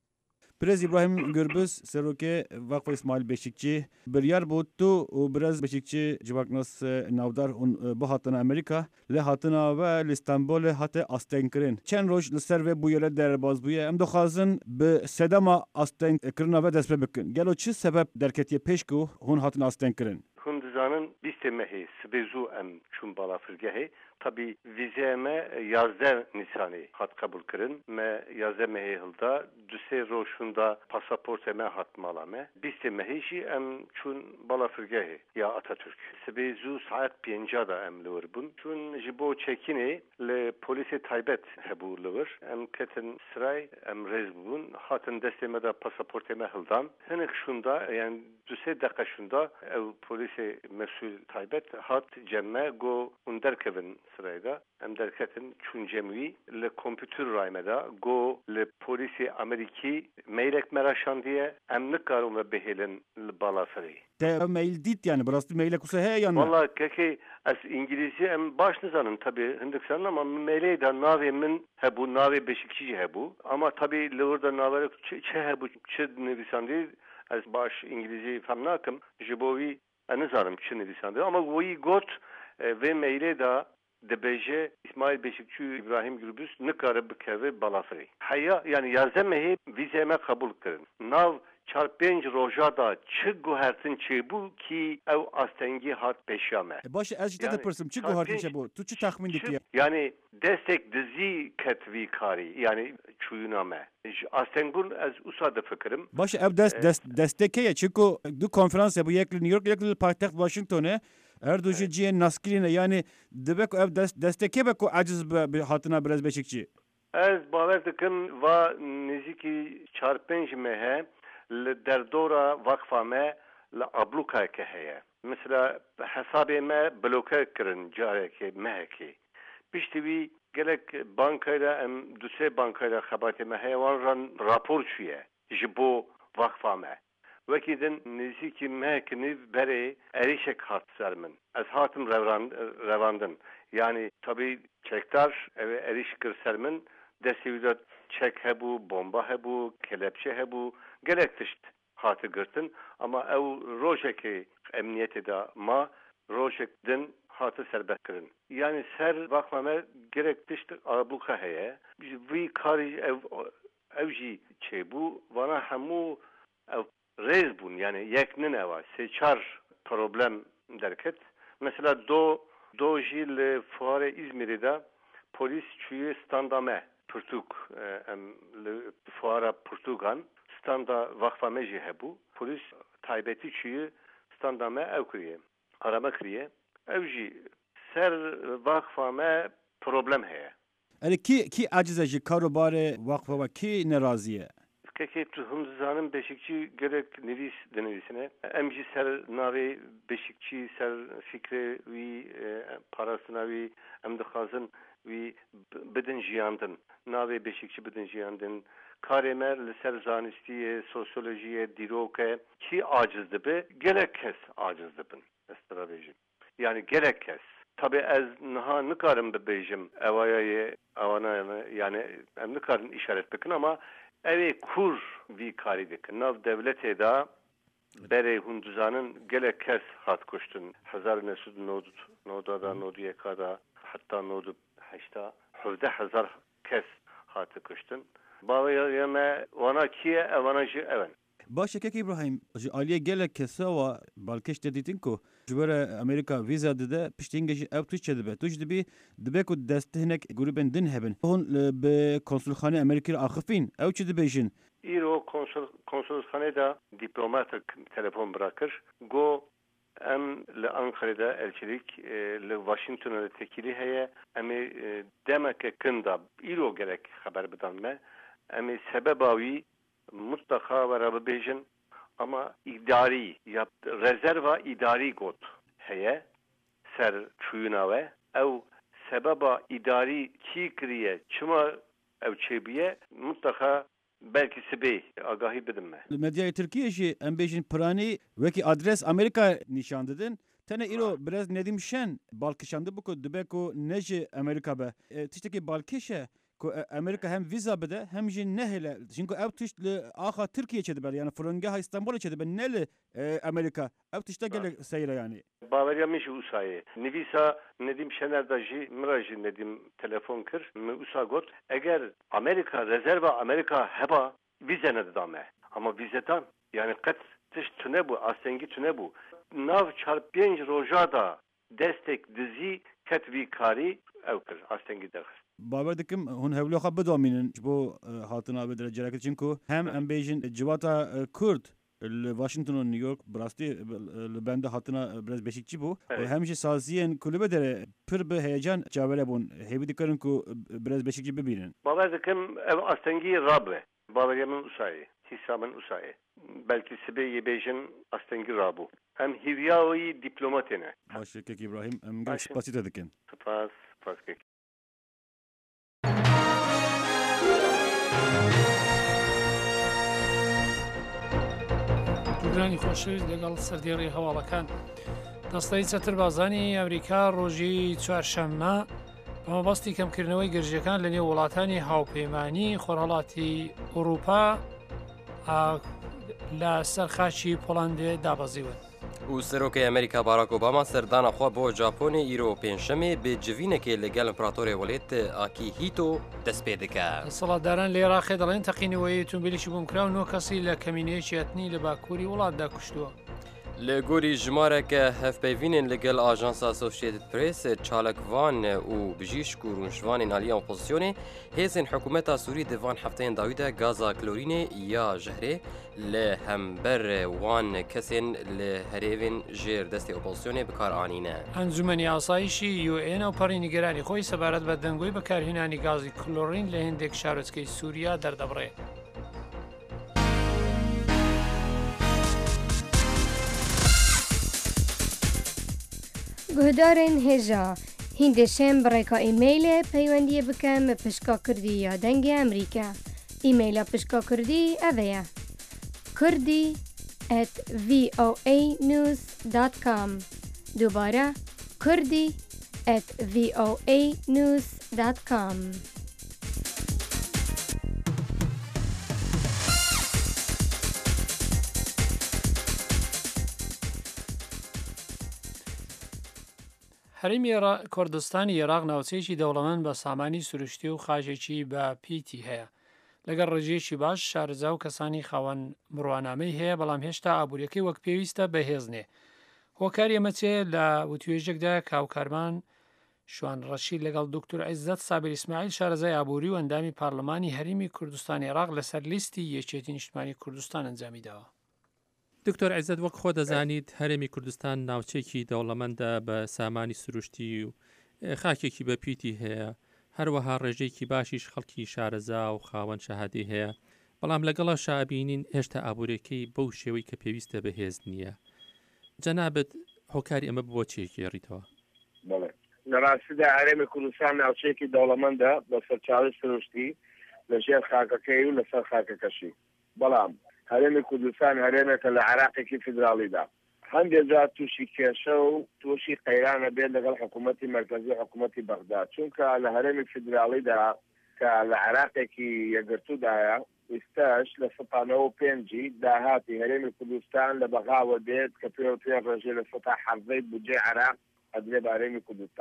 Birez İbrahim Gürbüz Serokê Vakfı İsmail Beşikçi biryar botu û birez Beşikçi civaknas navdar û bu hatina Amerika li hatina ve li İstanbolê hate astengkirin. Çend roj li ser vê bûyerê derbas bûye em dixwazin bi sedema astengkirina ve dest pê bikin. Gelo çi sebep derketiye pêş ku hûn hatin astengkirin? Hûn dizanin bîstê mehê sibêzû em çûn balafirgehê. Tabii vize me yazde Nisanê hat kabul kirin. Me yazde mehê hilda dusê rojunda pasaportê me hat mala me. Bîstê mehê jî em çûn balafirgehê ya Atatürk. Sibê zû saet pênca da em li wir bûn. Çûn ji bo çekînê li polîsê taybet hebû li wir. Em ketin siray em rêz bûn. Hatin destê me de pasaportê me hildan. Hinek şunda yani dusê deqa şunda ew polîsê mesul taybet hat cemme go hûn derkevin sırayda em derketin çûn cemwî li kompütür rayme da go li polîsê Amerîkî meylek meraşandiye em nikarin ve bihêlin li balafirê. Te mail dît yani birastî meylek wisa heye yan? Valla kekê ez İngilîzî em baş nizanim tabii hindik sanin ama meylê da navê min hebû navê Beşikçî jî hebû ama tabii li wir de naverek çi hebû çi nivîsandî ez baş İngilîzî fehm nakim ji bo wî ez nizanim çi nivîsandî ama wî got vê meylê da dibêje İsmail Beşikçi İbrahim Gürbüz nikare bikeve balafirê. Heya yani yazde mehê vîzê me kabul kirin. Nav çar pênc roja da çi guhertin çêbû ki ew astengî hat pêşiya me. Baş ez jî te dipirsim çi guhertin çêbû? Tu çi taxmin dikiye? Yani destek dizî ket vî karî yani çûyîna me. Astengûn ez wisa difikirim. Baş ev dest destekê ye çiku du konferans hebû yek li New York yek li paytexta Washingtonê. Her du ji ciyên naskirîne yani dibe ku ev destekê be ku aciz be hatina birez Beşikçi. Ez bawer dikim va nêzîkî çar pênc mehe li derdora vakfa me li ablûkayeke heye. Mesela hesabê me bloke kirin carekê mehekê. Piştî wî gelek bankayla em dusê bankayla xebatê me heye wan ran rapor çûye ji bo vakfa me. Wekî din nêzîkî mehekî nîv berê êrişek hat ser min. Ez hatim revandin. Yani tabii çekdar ev êriş kir ser min destê wî de çek hebû, bomba hebû, kelepçe hebû, gelek tişt hatı girtin ama ew rojekê emniyetê da ma rojek din hatı serbest kirin. Yani ser vakfa me gerek tişt abluka heye. Vî karî ev ew jî çêbû vana hemû ew rêz bûn yani yeknin eva sê çar problem derket. Mesela do do jî li fuarê İzmirê de polis çûye standa me Pirtûk em li fuara Pirtûkan standa vakfa me jî hebû. Polis taybetî çûye standa me ew kiriye. Arama kiriye. Ew jî ser vakfa me problem heye. Erê kî kî aciz e ji karobarê vakfa ve kî nerazî? Kekê tu hûn dizanin Beşikçî gerek nivîs dinivîsine. Em jî ser navê Beşikçî ser fikrê wî parastina wî em dixwazin wî bidin jiyandin. Navê Beşikçî bidin jiyandin. Karê me li ser zanistiyê, sosyolojiyê, dîrokê kî aciz dibe? Gelek kes aciz dibin. Ez tira bêjim. Yani gelek kes. Tabii ez niha nikarim bibêjim evayayê ewana yani em nikarin işaret bikin ama evê kur vî karî dikin. Nav devletê da berê hûn dizanin gelek kes hat kuştin. Hezar nesud noda da nodiyeka da hatta nodu heşta hevde hezar kes hatı kuştin. باوی ما وانا کیه وانا جی اون باشه که ابراهیم عالیه گله کسا و بالکش دیدین کو جبر امریکا ویزا داده پشتینگش او توش چه دبه توش دبی دبه کو دست هنک گروبن دن هبن هون به کنسولخانه امریکا آخفین او چه دبیشن ایرو کنسول کنسولخانه دا دیپلمات تلفن براکر گو ام لأنقرة دا الشريك لواشنطن التكيلي هي أمي دمك كندا إيرو جلك خبر بدان ما أمي سبباوي متخا ورا بيجن أما إداري يا رزرفا إداري قط هي سر شويناوه أو سببا إداري چی کریه چما أو چبيه متخا belki sibi agahi bilinme. Medyaya Türkiye şi em bejin prani veki adres Amerika nişan dedin. Tene iro biraz nedim şen balkışandı bu ko dubeko neji Amerika be. E, tişteki balkışe ko Amerika hem viza bede hem jin nehele. Çünkü ev tişli aha Türkiye çediber yani Fırınga İstanbul'a çediber neli e, Amerika. Ev tişte gele seyre yani. Bavarya mişi usaye. Nivisa nedim şener da ji miraji nedim telefon kır. Mi usa got. Eğer Amerika rezerva Amerika heba vize ne dame. Ama vizeden yani kat tiş tüne bu astengi tüne bu. Nav çarpıyenç rojada destek dizi ketvi kari ev kır astengi derhist. باور دکم هون هولو خب بدامینن بو هاتنا به درجه رکت چنکو هم ام بیجن جواتا کرد واشنطن و نیویورک براستی لبنده هاتنا برز بشیکچی بو همش سازیان کلوبه داره پر به هیجان جاوره بون هیبی دکرن کو برز بشیکچی ببینن باور دکم استنگی رابه باور یمن usayı hesabın usayı belki sibe yebejin astengi rabu hem hivyaoyi diplomatine باشه که ابراهیم ام گش پاسی دادکن سپاس سپاس که گرانی خۆشەویست لەگەڵ سەردێڕی هەواڵەکان دەستەی چەتربازانی ئەمریکا ڕۆژی چوارشەممە بەمەبەستی کەمکردنەوەی گەرجەکان لە نێو وڵاتانی هاوپەیمانی خۆرهەڵاتی ئەوروپا لە سەرخاچی پۆڵەندێ دابەزیون. و سەرۆکەی ئەمریکا باراک ئۆباما سەردانەخوا بۆ جاپۆنی ئیرۆ پێنجشەمێ بێ جڤینێکێ لەگەڵ ئیمپراتۆرێ وڵێت ئاکیهیتۆ دەست پێ دەکا. سەڵاتداران لە عێراقێ دەڵێن تەقینەوەی ئۆتۆمبیلێکی بۆمکرا و نۆ کەسی لە کەمینەیەکی ئەتنی لە باکووری وڵاتدا کوشتووە. لە گۆری ژمارەکە هەفپەیڤینên لەگەڵ ئاژانسا ئەسۆسیێتد پرێس چالکڤان و بژیشک و ڕونشوانên ئالیان ئۆپۆزیسیۆنê hêzên حکوومەتا سووری divan hefteyên dawî de gaza klorînê ya jehrê li hember wan kesên li herêvên jêr destê opozîsyonê bikar anîne. Encûmenê Asayîşî U N û parî nîgeranî xwe sebaret bi dengûyê bekarhênanî gazê klorîn li hêndêk şarozgehê Sûriya derdebirê. گهدارن هجا هندشم برایکا ایمیل پیوندی بکم پشکا کردی یا دنگ امریکا ایمیل پشکا کردی اویا کردی at voa news dot com دوباره کردی at voa news dot com هەرێمی کوردستانی عێراق ناوچەیەکی دەوڵەمەند بە سامانی سروشتی و خاژێکی بە پیتی هەیە. لەگەڵ ڕێژەیەکی باش شارەزا و کەسانی خاوەن مڕوانامەی هەیە بەڵام هێشتا ئابوووریەکەی وەک پێویستە بەهێزنێ. هۆکار ئێمەچێ لە وتوێژێکدا کاوکارمان شوان ڕەشید لەگەڵ دکتۆر عیززەت سابر ئیسماعیل شارەزای ئابووری و ئەندامی پارلەمانی هەرێمی کوردستانی عێراق لەسەر لیستی یەکێتی نیشتمانی کوردستان ئەنجامیداوە. دکتۆر عیززەت وەک خۆ دەزانیت هەرێمی کوردستان ناوچێکی دەوڵەمەندە بە سامانی سروشتی و خاکێکی بە پیتی هەیە هەروەها ڕێژەیەکی باشیش خەڵکی شارەزا و خاوەن شەهادی هەیە بەڵام لەگەڵا شابینین هێشتا ئابوورەکەی بەو شێوەی کە پێویستە بەهێز نییە. جەنابەت هۆکاری ئەمە بۆ چێکی ڕیتەوە؟ بەڵێ لەڕاستیدا هەرێمی کوردستان ناوچەیەکی دەوڵەمەندە بە سەرچاوی سروشتی لەژێر خاکەکەی و لەسەر خاکەکەشی بەڵام هەرێمی کوردستان هەرێمێکە لە عێراقێکی فیدراڵیدا هەندێک جار تووشی کێشە و تووشی قەیرانە بێت لەگەڵ حکوومەتی مەرکەزی حکوومەتی بەغداد چونکە لە هەرێمی فیدراڵیدا کە لە عێراقێکی یەکگرتوودایە ئێستاش لە سەتانەوە و پێنجی داهاتی هەرێمی کوردستان لە بەغاوە بێت کە پێ و پێ ڕێژێ لە سەتا حەڤەی بودجێ عێراق ئەدرێ بە هەرێمی کوردستان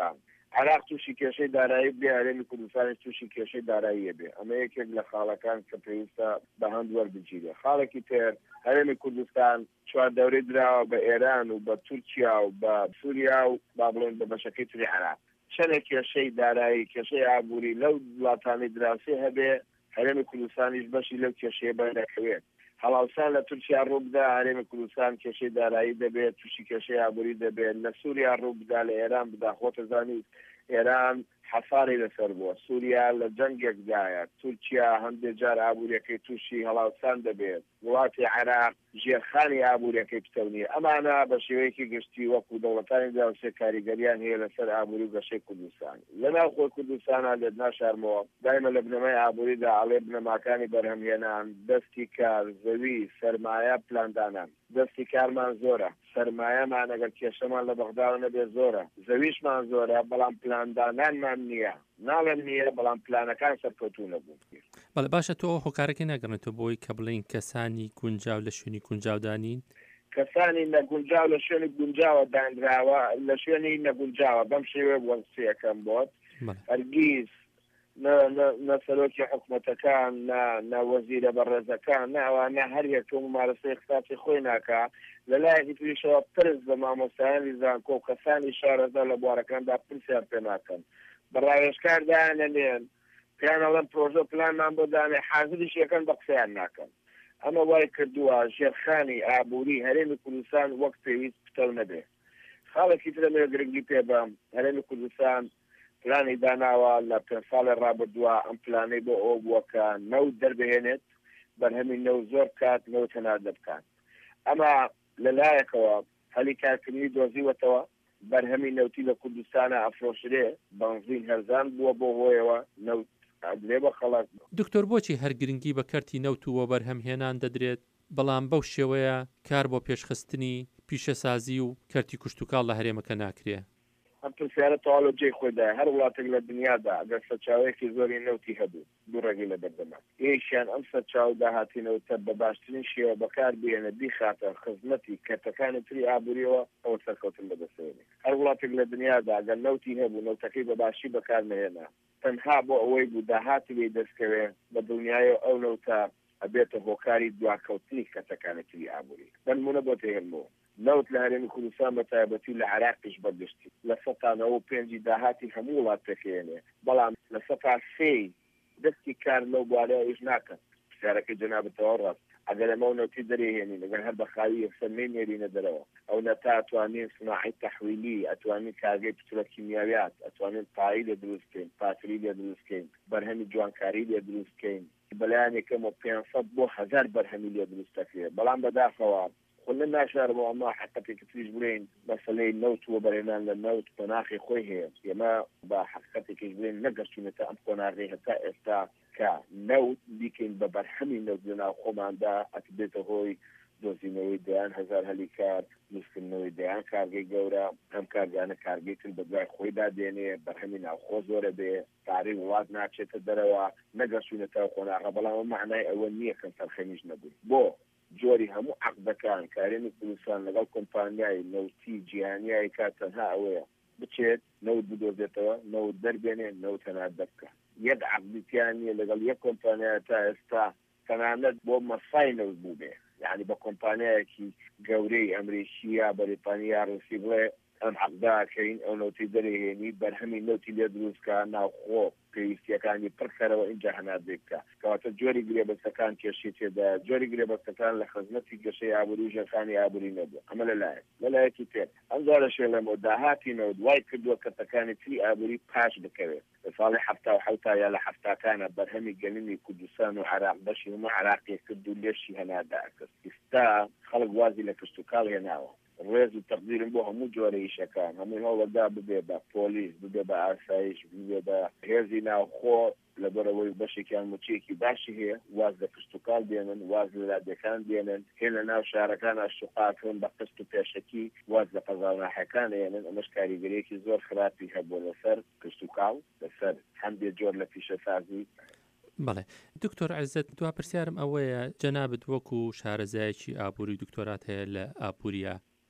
عراق تووشی کێشەی دارایی بێ هەرێمی کوردستانی تووشی کێشەی داراییە بێ ئەمە یەکێک لە خاڵەکان کە پێویستە بە هەند وەربگیرێ. خاڵێکی تر هەرێمی کوردستان چواردەورەی دراوە بە ئێران و بە تورکیا و بە سووریا و با بڵێن بە بەشەکەی تری عراق چەندێک کێشەی دارایی کێشەی ئابووری لەو وڵاتانی دراوسێ هەبێ هەرێمی کوردستانیش بەشی لەو کێشەیە بەردەکەوێت. هەڵاوسان لە تورکیا ڕووبدا هەرێمی کوردستان کێشەی دارایی دەبێت تووشی کێشەی ئابووری دەبێت لە سووریا ڕووبدا لە ئێران بدا خۆتە زانیت ئێران حەفاری لەسەر بووە سووریا لە جەنگێکدایە تورکیا هەندێک جار ئابووریەکەی تووشی هەڵاوسان دەبێت وڵاتی عێراق ژێرخانی ئابووریەکەی پتەونیە ئەمانە بە شێوەیەکی گشتی وەکو دەوڵەتانی دراوسێ کاریگەریان هەیە لەسەر ئابووری و گەشەی کوردستان لەناو خۆی کوردستانە لێت ناشارمەوە دایمە لە بنەمای ئابووریدا ئاڵێ بنەماکانی بەرهەمهێنان دەستی کار زەوی سەرمایە پلاندانان دەستی کارمان زۆرە سەرمایەمان ئەگەر کێشەمان لە بەغداوە نەبێ زۆرە زەویشمان زۆرە بەڵام پلاندانانمان نییە ناڵێن نییە بەڵام پلانەکان سەرکەوتوو نەبوو. بەڵێ باشە تۆ هۆکارەکەی ناگەڕێتەوە بۆی کە بڵین کەسانی گونجاو لە شوێنی گونجاودانین کەسانی نەگونجاو لە شوێنی گونجاوە دانراوە لە شوێنی نەگونجاوە بەم شێوێ وەنسیەکەم بۆت هەرگیز نەسەرۆکی حکوومەتەکان ناوەزیرە بەڕێزەکان ناوانە هەر یەکە ممارەسەی قساتی خۆی ناکا لەلایەکی تریشەوە پرس بە مامۆستایانی زانکۆ و کەسانی شارەزا لە بوارەکاندا پرسیار پێ ناکەن بەڕاوێژکار دایانەنێن پێیان ئەڵێن پرۆژە پلانمان بۆ دانێ حازریش یەکەن بە قسەیان ناکەن ئەمە وای کردووە ژێرخانی ئابووری هەرێمی کوردستان وەک پێویست پتەو نەبێ. خاڵێکی ترە مێ گرنگی پێ بەم هەرێمی کوردستان پلانی داناوە لە پێ ساڵی ڕابردووە ئەم پلانەی بۆ ئەو بووەکە نەوت دەربهێنێت بەرهەمی نەو زۆر کات نەوت هەناردە بکات ئەمە لەلایەکەوە هەلی کارکردنی دۆزیوەتەوە بەرهەمی نەوتی لە کوردستانە ئەفرۆشرێ بەنزین هەرزان بووە بۆ هۆیەوە نەوت لێ بە خەڵات. دکتۆر بۆچی هەرگرنگی بە کەرتی نەوت و بەرهەمهێنان دەدرێت بەڵام بەو شێوەیە کار بۆ پێشخستنی پیشەسازی و کەرتی کوشتتوکاڵ لە هەرێمەکە ناکرێ؟ ئەم پرسیارە تەواو جێی خۆیدا هەر وڵاتێک لە دنیادا ئەگەر سەرچاوەیەکی زۆری نەوتی هەبوو دوو ڕێگەی لە بەردەما یەکیان ئەم سەرچاو داهاتینەوتە بە باشترین شێوە بەکار بێنە بیخاتە خزمەتی کەرتەکانی تری ئابووریەوە ئەوە سەرکەوتن بەدەستێنێ هەر وڵاتێک لە دنیادا ئەگەر نەوتی هەبوو نەوتەکەی بە باشی بەکار نهێنا تەنها بۆ ئەوەی بوو داهاتی لێ دەستکەوێ بە دڵنیایە ئەو نەوتە ئەبێتە هۆکاری دواکەوتنی کەرتەکانی تری ئابووری بەنمونە بۆ تێهێنمەوە نەوت لە هەرێمی کوردستان بە تایبەتی لە عێراقیش بەگشتی لە سەتانەوە پێنجی داهاتی هەموو وڵات پێکێنێ بەڵام لە سەتا سێی دەستی کار لەو بوارەیەش ناکەن پرسیارەکەی جەنابەتەوە ڕاست ئەگەر ئەمە نەوتی دەرێهێنین لەگەر هەر بەخاوی یەکسەر نێنێرینە دەرەوە ئەو نەتا ئەتوانین سناعی تەحویلی ئەتوانین کارگەی پترۆکیمیاویات ئەتوانین پایی لێ دروستکەین پاتری لێ دروستکەین بەرهەمی جوانکاری لێ دروستکەین بەلایەن یەکەمە پێنجسەد بۆ هەزار بەرهەمی لێ دروستەکرێت بەڵام بەداخەوە خۆن ناشارەوە ئەمە حقەتێکی تریش بڵێن مەسەلەی نەوت وە بەرهێنان لە نەوت بەناخی خۆی هەیە ئێمە بە حقیقەتێکیش بڵێن نەگەشتوونەتە ئەم کۆناغی هەتا ئێستا کە نەوت بیکەین بە بەرهەمی نەوت لەناو خۆماندا ئەتبێتە هۆی دۆزینەوەی دەیان هەزار هەلی کار دروستکردنەوەی دەیان کارگەی گەورە ئەم کارگانە کارگەی تر بە دوای خۆیدا دێنێ بەرهەمی ناوخۆ زۆرە بێ تاری وڵات ناچێتە دەرەوە نەگەشتوونەتە کۆناغە بەڵام معنای ئەوە نییە کە تەرخەمیش نەبووی بۆ جۆری هەموو عەقدەکان کارێنی کوردستان لەگەڵ کۆمپانیای نەوتی جیهانیای کات تەنها ئەوەیە بچێت نەوت بدۆزێتەوە نەوت دەربێنێ نەوت هەناردە بکە یەک عەقدیتیان نییە لەگەڵ یەک کۆمپانیای تا ئێستا تەنانەت بۆ مەسای نەوت بوو بێ یعنی بە کۆمپانیایەکی گەورەی ئەمریکیە بەریتانیا ڕوسی بڵێ ئەم عەقداکەین ئەو نەوتی دەرێهێنی بەرهەمی نەوتی لێ دروستکە ناوخۆ پێویستیەکانی پڕکەرەوە اینجا هەناردە بکە کەواتە جۆری گرێبەستەکان کێشی تێدا جۆری گرێبەستەکان لە خزمەتی گەشەی ئابووری و ژێرخانی ئابووری نەبوو ئەمە لەلایەک لەلایەکی تر ئەم جارە شێ لەمەوە داهاتی نەوت وای کردووە کەرتەکانی تری ئابووری پاش بکەوێت لە ساڵی حەفتا و حەوتا یا لە حەفتاکانە بەرهەمی گەلێنی کوردستان و عێراق بەشی هەموو عێراقیە کرد و لێشی هەناردە ئەکرد ئێستا خەڵک وازی لە کشتتوکاڵ هێناوە ڕێز و تەقدیرم بۆ هەموو جۆرە ئیشەکان هەموو هەوڵەدا ببێ بە پۆلیس ببێ بە ئاسایش ببێ بە هێزی ناوخۆ لەبەرەوەی بەشێکیان موچەیەکی باشی هەیە واز لە کشتتوکاڵ دێنن واز لە لادەکان دێنن هێن لە ناو شارەکان ئاشتوقاکەن بە قست و پێشەکی واز لە قەزاڵناحەکان دێنن ئەمەش کاریگەریەکی زۆر خراپی هەبوو لەسەر کشتتوکاڵ لەسەر هەندێک جۆر لە پیشەسازی. بەڵێ دکتۆر عەزەت دوا پرسیارم ئەوەیە جەنابەت وەکو شارەزایەکی ئابووری دکتۆرات هەیە لە ئابووریە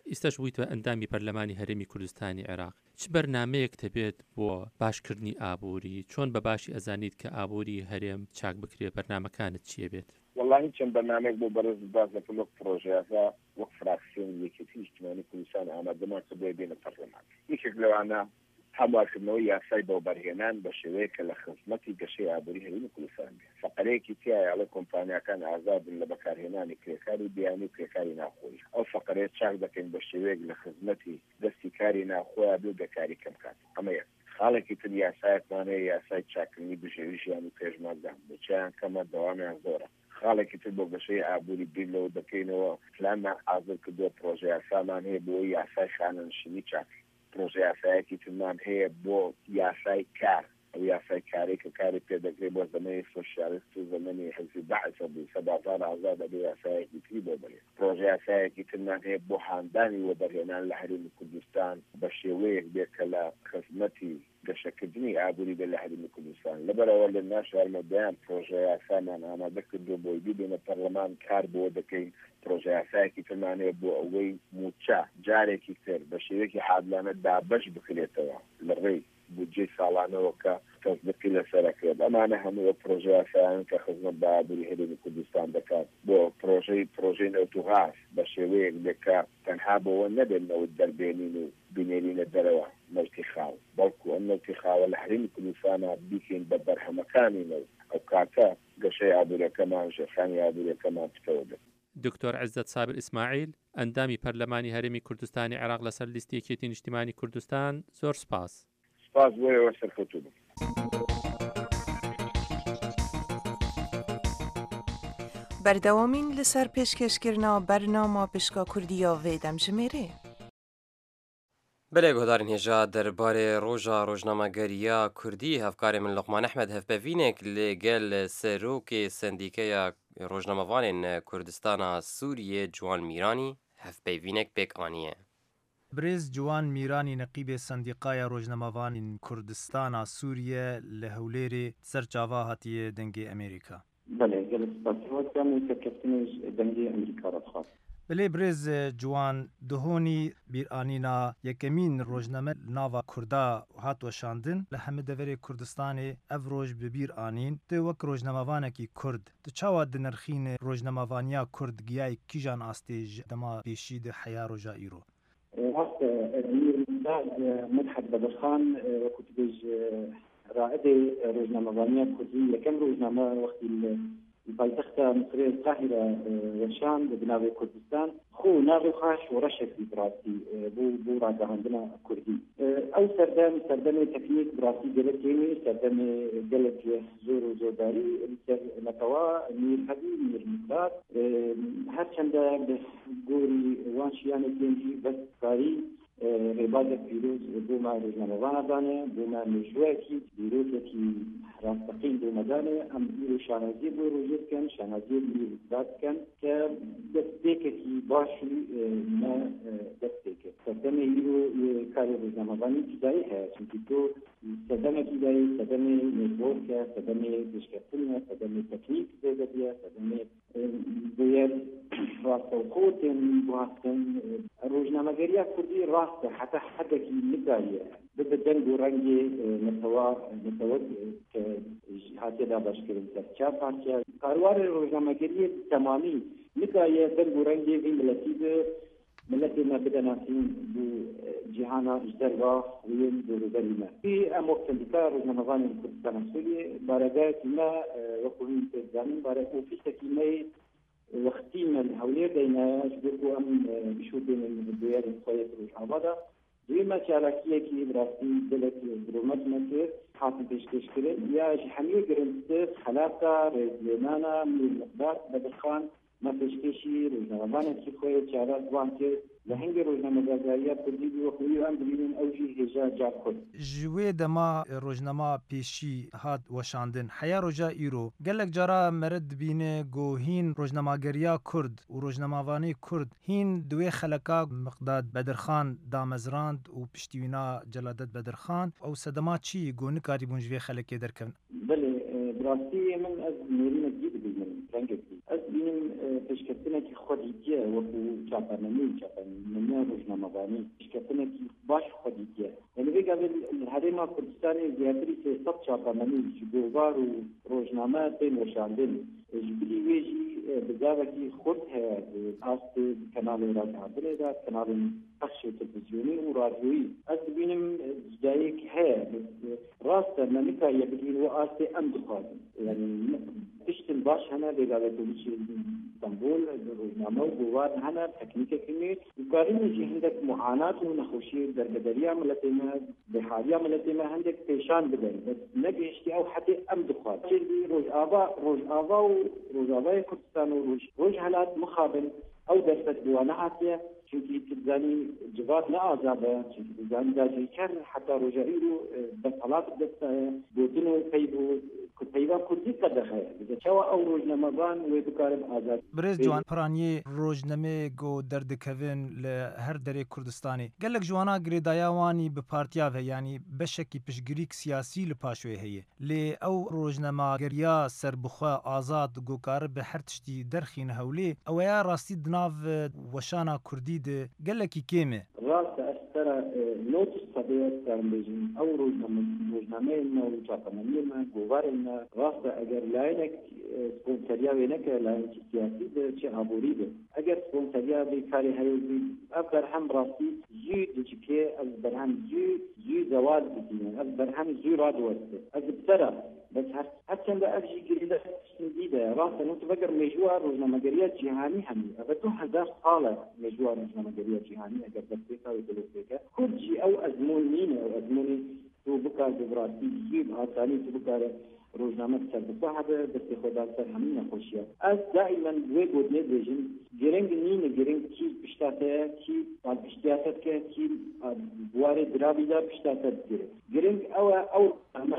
ئێستاش بوویت بە ئەندامی پەرلەمانی هەرێمی کوردستانی عێراق چ بەرنامەیەک دەبێت بۆ باشکردنی ئابووری چۆن بە باشی ئەزانیت کە ئابووری هەرێم چاک بکرێ بەرنامەکانت چیە بێت والله چەند بەرنامێک بۆ بەرز باز دەکەم وەک پرۆژەیەکە وەک فراکسیۆن یەکێتی ئیجتیماعی کوردستان ئامادەمان کە بۆ بێنە پەرلەمان یەکێک لەوانە هەموارکردنەوەی یاسای بۆ بەرهێنان بە شێوەیە کە لە خزمەتی گەشەی ئابووری هەرێمی کوردستان بێت فەقەرەیەکی تایە کۆمپانیەکان ئازادن لە بەکارهێنانی کرێکاری بیانی و کرێکاری ناوخۆیی ئەو فەقەرەیە چاک دەکەین بە شێوەیەک لە خزمەتی دەستی کاری ناوخۆیە بێ بەکاری کەم کات ئەمە یەک خاڵێکی تر یاسایەتمانەیە یاسای چاکردنی بژێویژیان و پێشمەرگە بچیان کەمە دەوامیان زۆرە خاڵێکی تر بۆ گەشەی ئابووری بیرلەوە دەکەینەوە پلانمان حاضر کردووە پرۆژە یاسامان هەیە بۆ یاسای خانەنشینی چاک پرۆژە یاسایەکی ترمان هەیە بۆ یاسای کار ئەو یاسای کارێک کە کاری پێدەکرێت بۆ زەمەنی سۆشیالیست و زەمەنی حزبی بەعسە بوو سەبازار ئازاد دەبێ یاسایەکی تری بۆ بڵێ پرۆژە یاسایەکی ترمان هەیە بۆ هاندانی وەبەرهێنان لە هەرێمی کوردستان بە شێوەیەک بێت کە لە خزمەتی گەشەکردنی ئابووری بێ لە هەرێمی کوردستان لەبەرەوە لە ناشارمەدایان پرۆژە یاسامان ئامادە کردو بۆی ببێنە پەرلەمان کار بۆ دەکەین پرۆژە یاسایەکی ترمانەیە بۆ ئەوەی موچە جارێکی تر بە شێوەیەکی عادلانە دابەش بکرێتەوە لە ڕێی بودجێ ساڵانەوە کە تەزبقی لەسەرەکرێت ئەمانە هەموو پرۆژە یاسایان کە خزمەت بە ئابووری هەرێمی کوردستان دەکات بۆ پرۆژەی پرۆژەی نەوتوغاز بە شێوەیەک بێکە تەنها بەوە نەبێنەوە دەربێنین و بینێرینە دەرەوە نەوتی خاو بەڵکو ئەم نەوتی خاوە لە هەرێمی کوردستانە بیکەین بە بەرهەمەکانینەوە ئەو کاتە گەشەی ئابووریەکەمان ژێرخانی ئابووریەکەمان پتەوە بێت دکتۆر عزت سابر ئیسماعیل ئەندامی پەرلەمانی هەرێمی کوردستانی عێراق لەسەر لیستی یەکێتی نیشتیمانی کوردستان زۆر سپاس سپاس بۆیەوە سەرکەوتوو بم بەردەوامین لەسەر پێشکەشکردنەوە بەرنامە پشکا کوردیە وێ دەمژمێرێ بەلێ گۆدارن هێژا دەربارەی ڕۆژە ڕۆژنامەگەریە کوردی هەفکارێ من لوقمان ئەحمەد هەفبەڤینێک لەگەل سەرۆکێ سندیکەیە ڕۆژنامەوانên کوردستانە سووریێ جوان میرانی هەفبەڤینێک پێک ئانیە برێز جوان میرانی نەقیبێ سندیقایە ڕۆژنەمەوانین کوردستانە سووریە لە هەولێرێ سەرچاوا هاتیە دەنگی ئەمریکا بەڵێ گەلە سپاسیوەکەم کەکەفتنش دەنگی ئەمریکا ڕەخواست بلێ برێز جوان دهۆنی بیرانینا یەکەمین ڕۆژنەمە ناوا کووردا هاتوە شاندن لە هەمە دەڤەرێ کوردستانê ev roj bi bîr anîn tu wek rojnamavanek Kurd tu çawa dinirxînê rojnamavaniya Kurd giyayê kîjan astê ji dema pêşî di heya roja îro rast Emîr Mumtaz Midhet Bedirxan wekû tu bêj رائدة روزنامەوانیە کوردی یەکەم روزنامە وەختی پایتەختە مصرê قاهرە وەشان بە ناوی کوردستان خۆ ناوی خاش و ڕەشێکی بڕاستی بۆ بۆ ڕاگەهاندنە کوردی ئەو سەردەم سەردەمێ تەکنیک بڕاستی گەلێکێنی سەردەمێ گەلێک زۆر و زۆرداری نەتەوا میرهەبی میرمقدار هەرچەندە گۆری وانشیانێکێنجی بەستکاری ڕێبازە پیرۆز بۆمە ڕۆژنامەوانەدانێ بۆمە مێژوەیەکی بیرۆکێکی ڕاستەقین بۆمەدانێ ئەم بیرۆ شانازیە بۆ ڕۆژێ بکەن شانازیە میرزاد بکەن کە دەستپێکێکی باشی نە دەستپێکە سەردەمێ ئیرۆ کاری ڕۆژنامەوانی تیدایی هەیە چونکی تۆ سەردەمێکی دایی سەردەمێ نێتوۆرکە سەردەمێ پێشکەوتنە سەردەمێ تەکنیک دەبێ سەردەمێ بۆیە ڕاستەوخۆتێن بوهاتن ڕۆژنامەگەریە کوردی ڕاستە حتا حدێکی نگایە ببە دەنگ و ڕەنگێ نەتەوا نەتەوە کە هاتێدا باشکردن سەرچا پارچە کاروارە ڕۆژنامەگەریە تەمامی نگایە دەنگ و ڕەنگێ وی ملەتی بە ملەتێمە بدەناسین بۆ جیهانا ئیشدەروا وێن دۆروبەریمە پێ ئەم وەختەندیکا ڕۆژنامەوانی کوردستانە سووریێ بارەگایەکی مە وەکوڕین پێزانین بارە ئۆفیسێکی مەی وەختی من هەولێر دەینایە بۆ ئەم بشو بێنن دوێر خۆیەت ڕۆژنامەدا دوێمە چالاکیەکی ڕاستی دلێک درۆمەتمە کرد حاتی پێشکەشکردن یاش هەمیە گرنگتر خەلاقە ڕێزلێنانە میرمقدار بەدرخان مە پێشکەشی ڕۆژنامەوانێکی خۆی چارە دوان کرد لە هەنگی ڕۆژنامەگەریە کوردی وەخوی ئەم ببینن ئەوژی هێژا جار کورد ji wê dema rojnama pêşî hat weşandin heya roja îro gelek cara mere dibîne got hîn rojnamageriya Kurd û rojnamavanê Kurd hîn di wê xeleka Miqdad Bedirxan damezrand û piştîwîna Celadet Bedirxan ew sedema çi got nikarîbûn ji vê xelekê derkevin بله براستی من از نورین جدید بگم رنگ جدید از بینم پیشکتنه که خودیتیه و چاپنمی چاپنمی روزنامه‌وانی پیشکتنه که باش خودیتیه یعنی بگم الحرم کردستان زیادری سیصد چاپنمی جوار و روزنامه بین وشاندن جبری ویجی بزاوی خود هست است کانال رادیو داد کانال پخش تلویزیونی و رادیویی از بینم جایی که هست راست نمی‌کنه یکی و است ام دخواد یعنی پشتن باش هنا بگاوی تولیش استانبول روزنامه و جوار هنا تکنیک کنی کاری میشه هندک معانات و نخوشی در بدری عملت ما بحالی عملت ما هندک پیشان بدن بس نگهشتی او حتی ام دخواد چیزی روز آوا روز آوا و روز آوای کردستان و روز روز حالات مخابن او درست بوانا عاطية چونكي تبزاني جواب لا آزابه چونكي تبزاني داجي كر حتى رجائيرو بصلاة بدست بوتنو قيبو كتيبا كردي قدخه إذا شوا أو روزنامه‌وان ويبكارم آزاد برز جوان پرانی روزنامه گو دردکوین لهر دری کردستانی گلک جوانا گریدایا وانی به پارتیا و یعنی بشکی پشگریک سیاسی لپاشوی هیه لی او روزنامه گریا سربخوا آزاد گو کار به هر تشتی درخین هولی او یا راستی دناو وشانا کردی ده گلکی کیمه راست استرا نوتس طبيعة ترمبيجين أو روزنامة روزنامة ما وشاقنامية ما جوارنا راست أجر لاينك سبونسريا وينك لاين سياسي ده شيء عبوري ده أجر سبونسريا بكاري هاي أكبر هم راسي جي دجكي أكبر هم جي جي زوال بدين أكبر هم جي رادوات أكبر بس حتى عند أرجي جريدة جديدة راسا نوت بقر مجوار روزنامة جريات جهاني همي أبدو هزار صالة مجوار روزنامة جريات جهاني أجر بسيطة ويدلوسيكا كل شيء أو أزمون مين أو أزموني تو بكار دبراتي جيب هاتاني تو بكار روزنامه سربصاحبه بس خدا سر همین نخوشیه از دائما دوی گودنه بیجن گرنگ نینه گرنگ کی پشتاته کی بعد پشتیاتت که کی بواره درابی دا پشتاتت گره گرنگ او او اما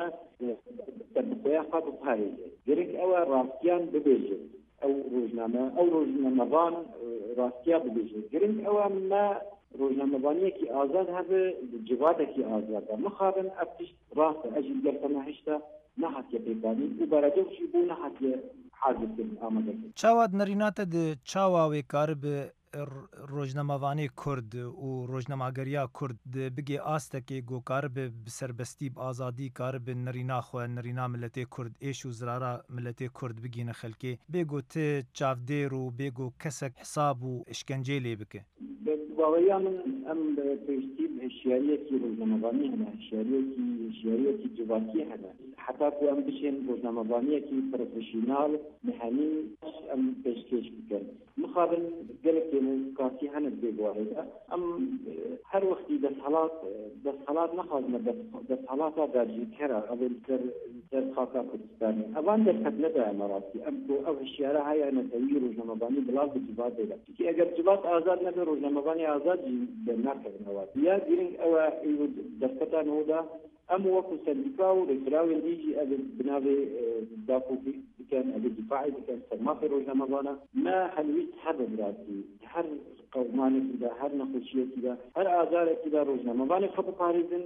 سربصایا خاطر پاریجه گرنگ او راستیان ببیجه او روزنامه او روزنامه وان راستیا ببیجه گرنگ او ما روزنامه‌وانی کی آزاد هذا جواده کی آزاد مخابن ابتش راس اجل جرسنا هشتا نحكي بيباني وبرجو شيبو نحكي حاجة آمده چاواد نرینات ده چاواوی کار به روزنامه‌وانی کرد و روزنامه‌گریا کرد بگی آسته که گو کار به سربستی آزادی کار به نرینا خو نرینا ملت کرد ایش و زرارا ملت کرد بگین خلکی بگو ته چاودیر و بگو کسک حساب و اشکنجه لی بکه باویا من ام پیشتی هشیاریه کی روزنامه‌وانی هنا هشیاریه کی هشیاریه کی جواکی هنا حتی کو ام بشین روزنامه‌وانی کی پروفشنال مهنی ام پیشکش بکن مخابن گلک کاتی هنر بگوارد ام هر وقتی دست حالات دست حالات نخواهد دست حالات دارجی کرا اول در در خاکا کردستانی اوان در خدمت اماراتی ام کو او هشیاره های نتایی روزنامه‌وانی بلاغ بجواد دیده که اگر جواد آزاد نبه روزنامه‌وانی آزاد در نرکب نواد یا دیرنگ او دستتا نودا ام وقت سندیکا و رفراوی دیجی اب بناوی داکو بکن اب دفاعی بکن سرماخی روزنامه‌وانا ما حلویت هر براتی هر قومانی كذا هر نخوشية كذا هر آزار كذا روزنامه‌وان خب پاریزن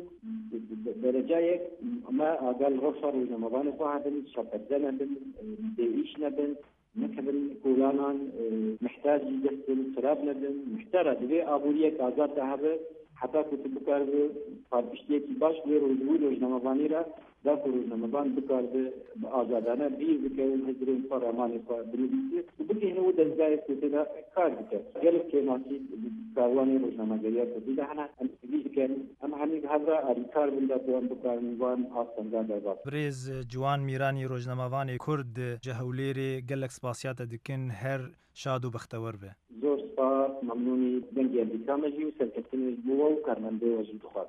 درجایک ما اقل غفر روزنامه‌وان خواهدن شبت زنبن دیش نبن نكبن كولانان محتاج يجسد سراب نبن محترى دوی آبوریک آزاد تهبه حتی کتب بکرده پارپشتیکی باش به روزوی روزنامه‌وانی را دا روزنامه‌وان بکرده آزادانه بیر بکرده هزرین فرامانی بنویسی و بگه هنو درجای کتب کار بکرد گلب که ماسی کاروانی روزنامه‌گریا کتب هنه بیش بکرد اما همین هزار آری کار بنده دوان بکرنوان آسانگان در باز برز جوان میرانی روزنامه‌وانی کرد جهولیری گلک سپاسیات دکن هر شاد و بختور به زور سپاس ممنونی دنگی امریکامجی و سرکتنی بوا و کارمنده وجود خواد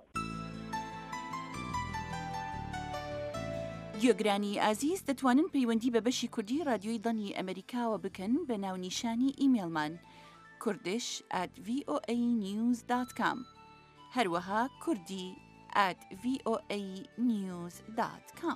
گوێگرانی ئازیز دەتوانن پەیوەندی بە بەشی کوردی رادیۆی دڵی ئەمریکاوە بکەن بە ناونیشانی ئیمێلمان کوردش at v o a news dot com هەروەها کوردی at v o a news dot com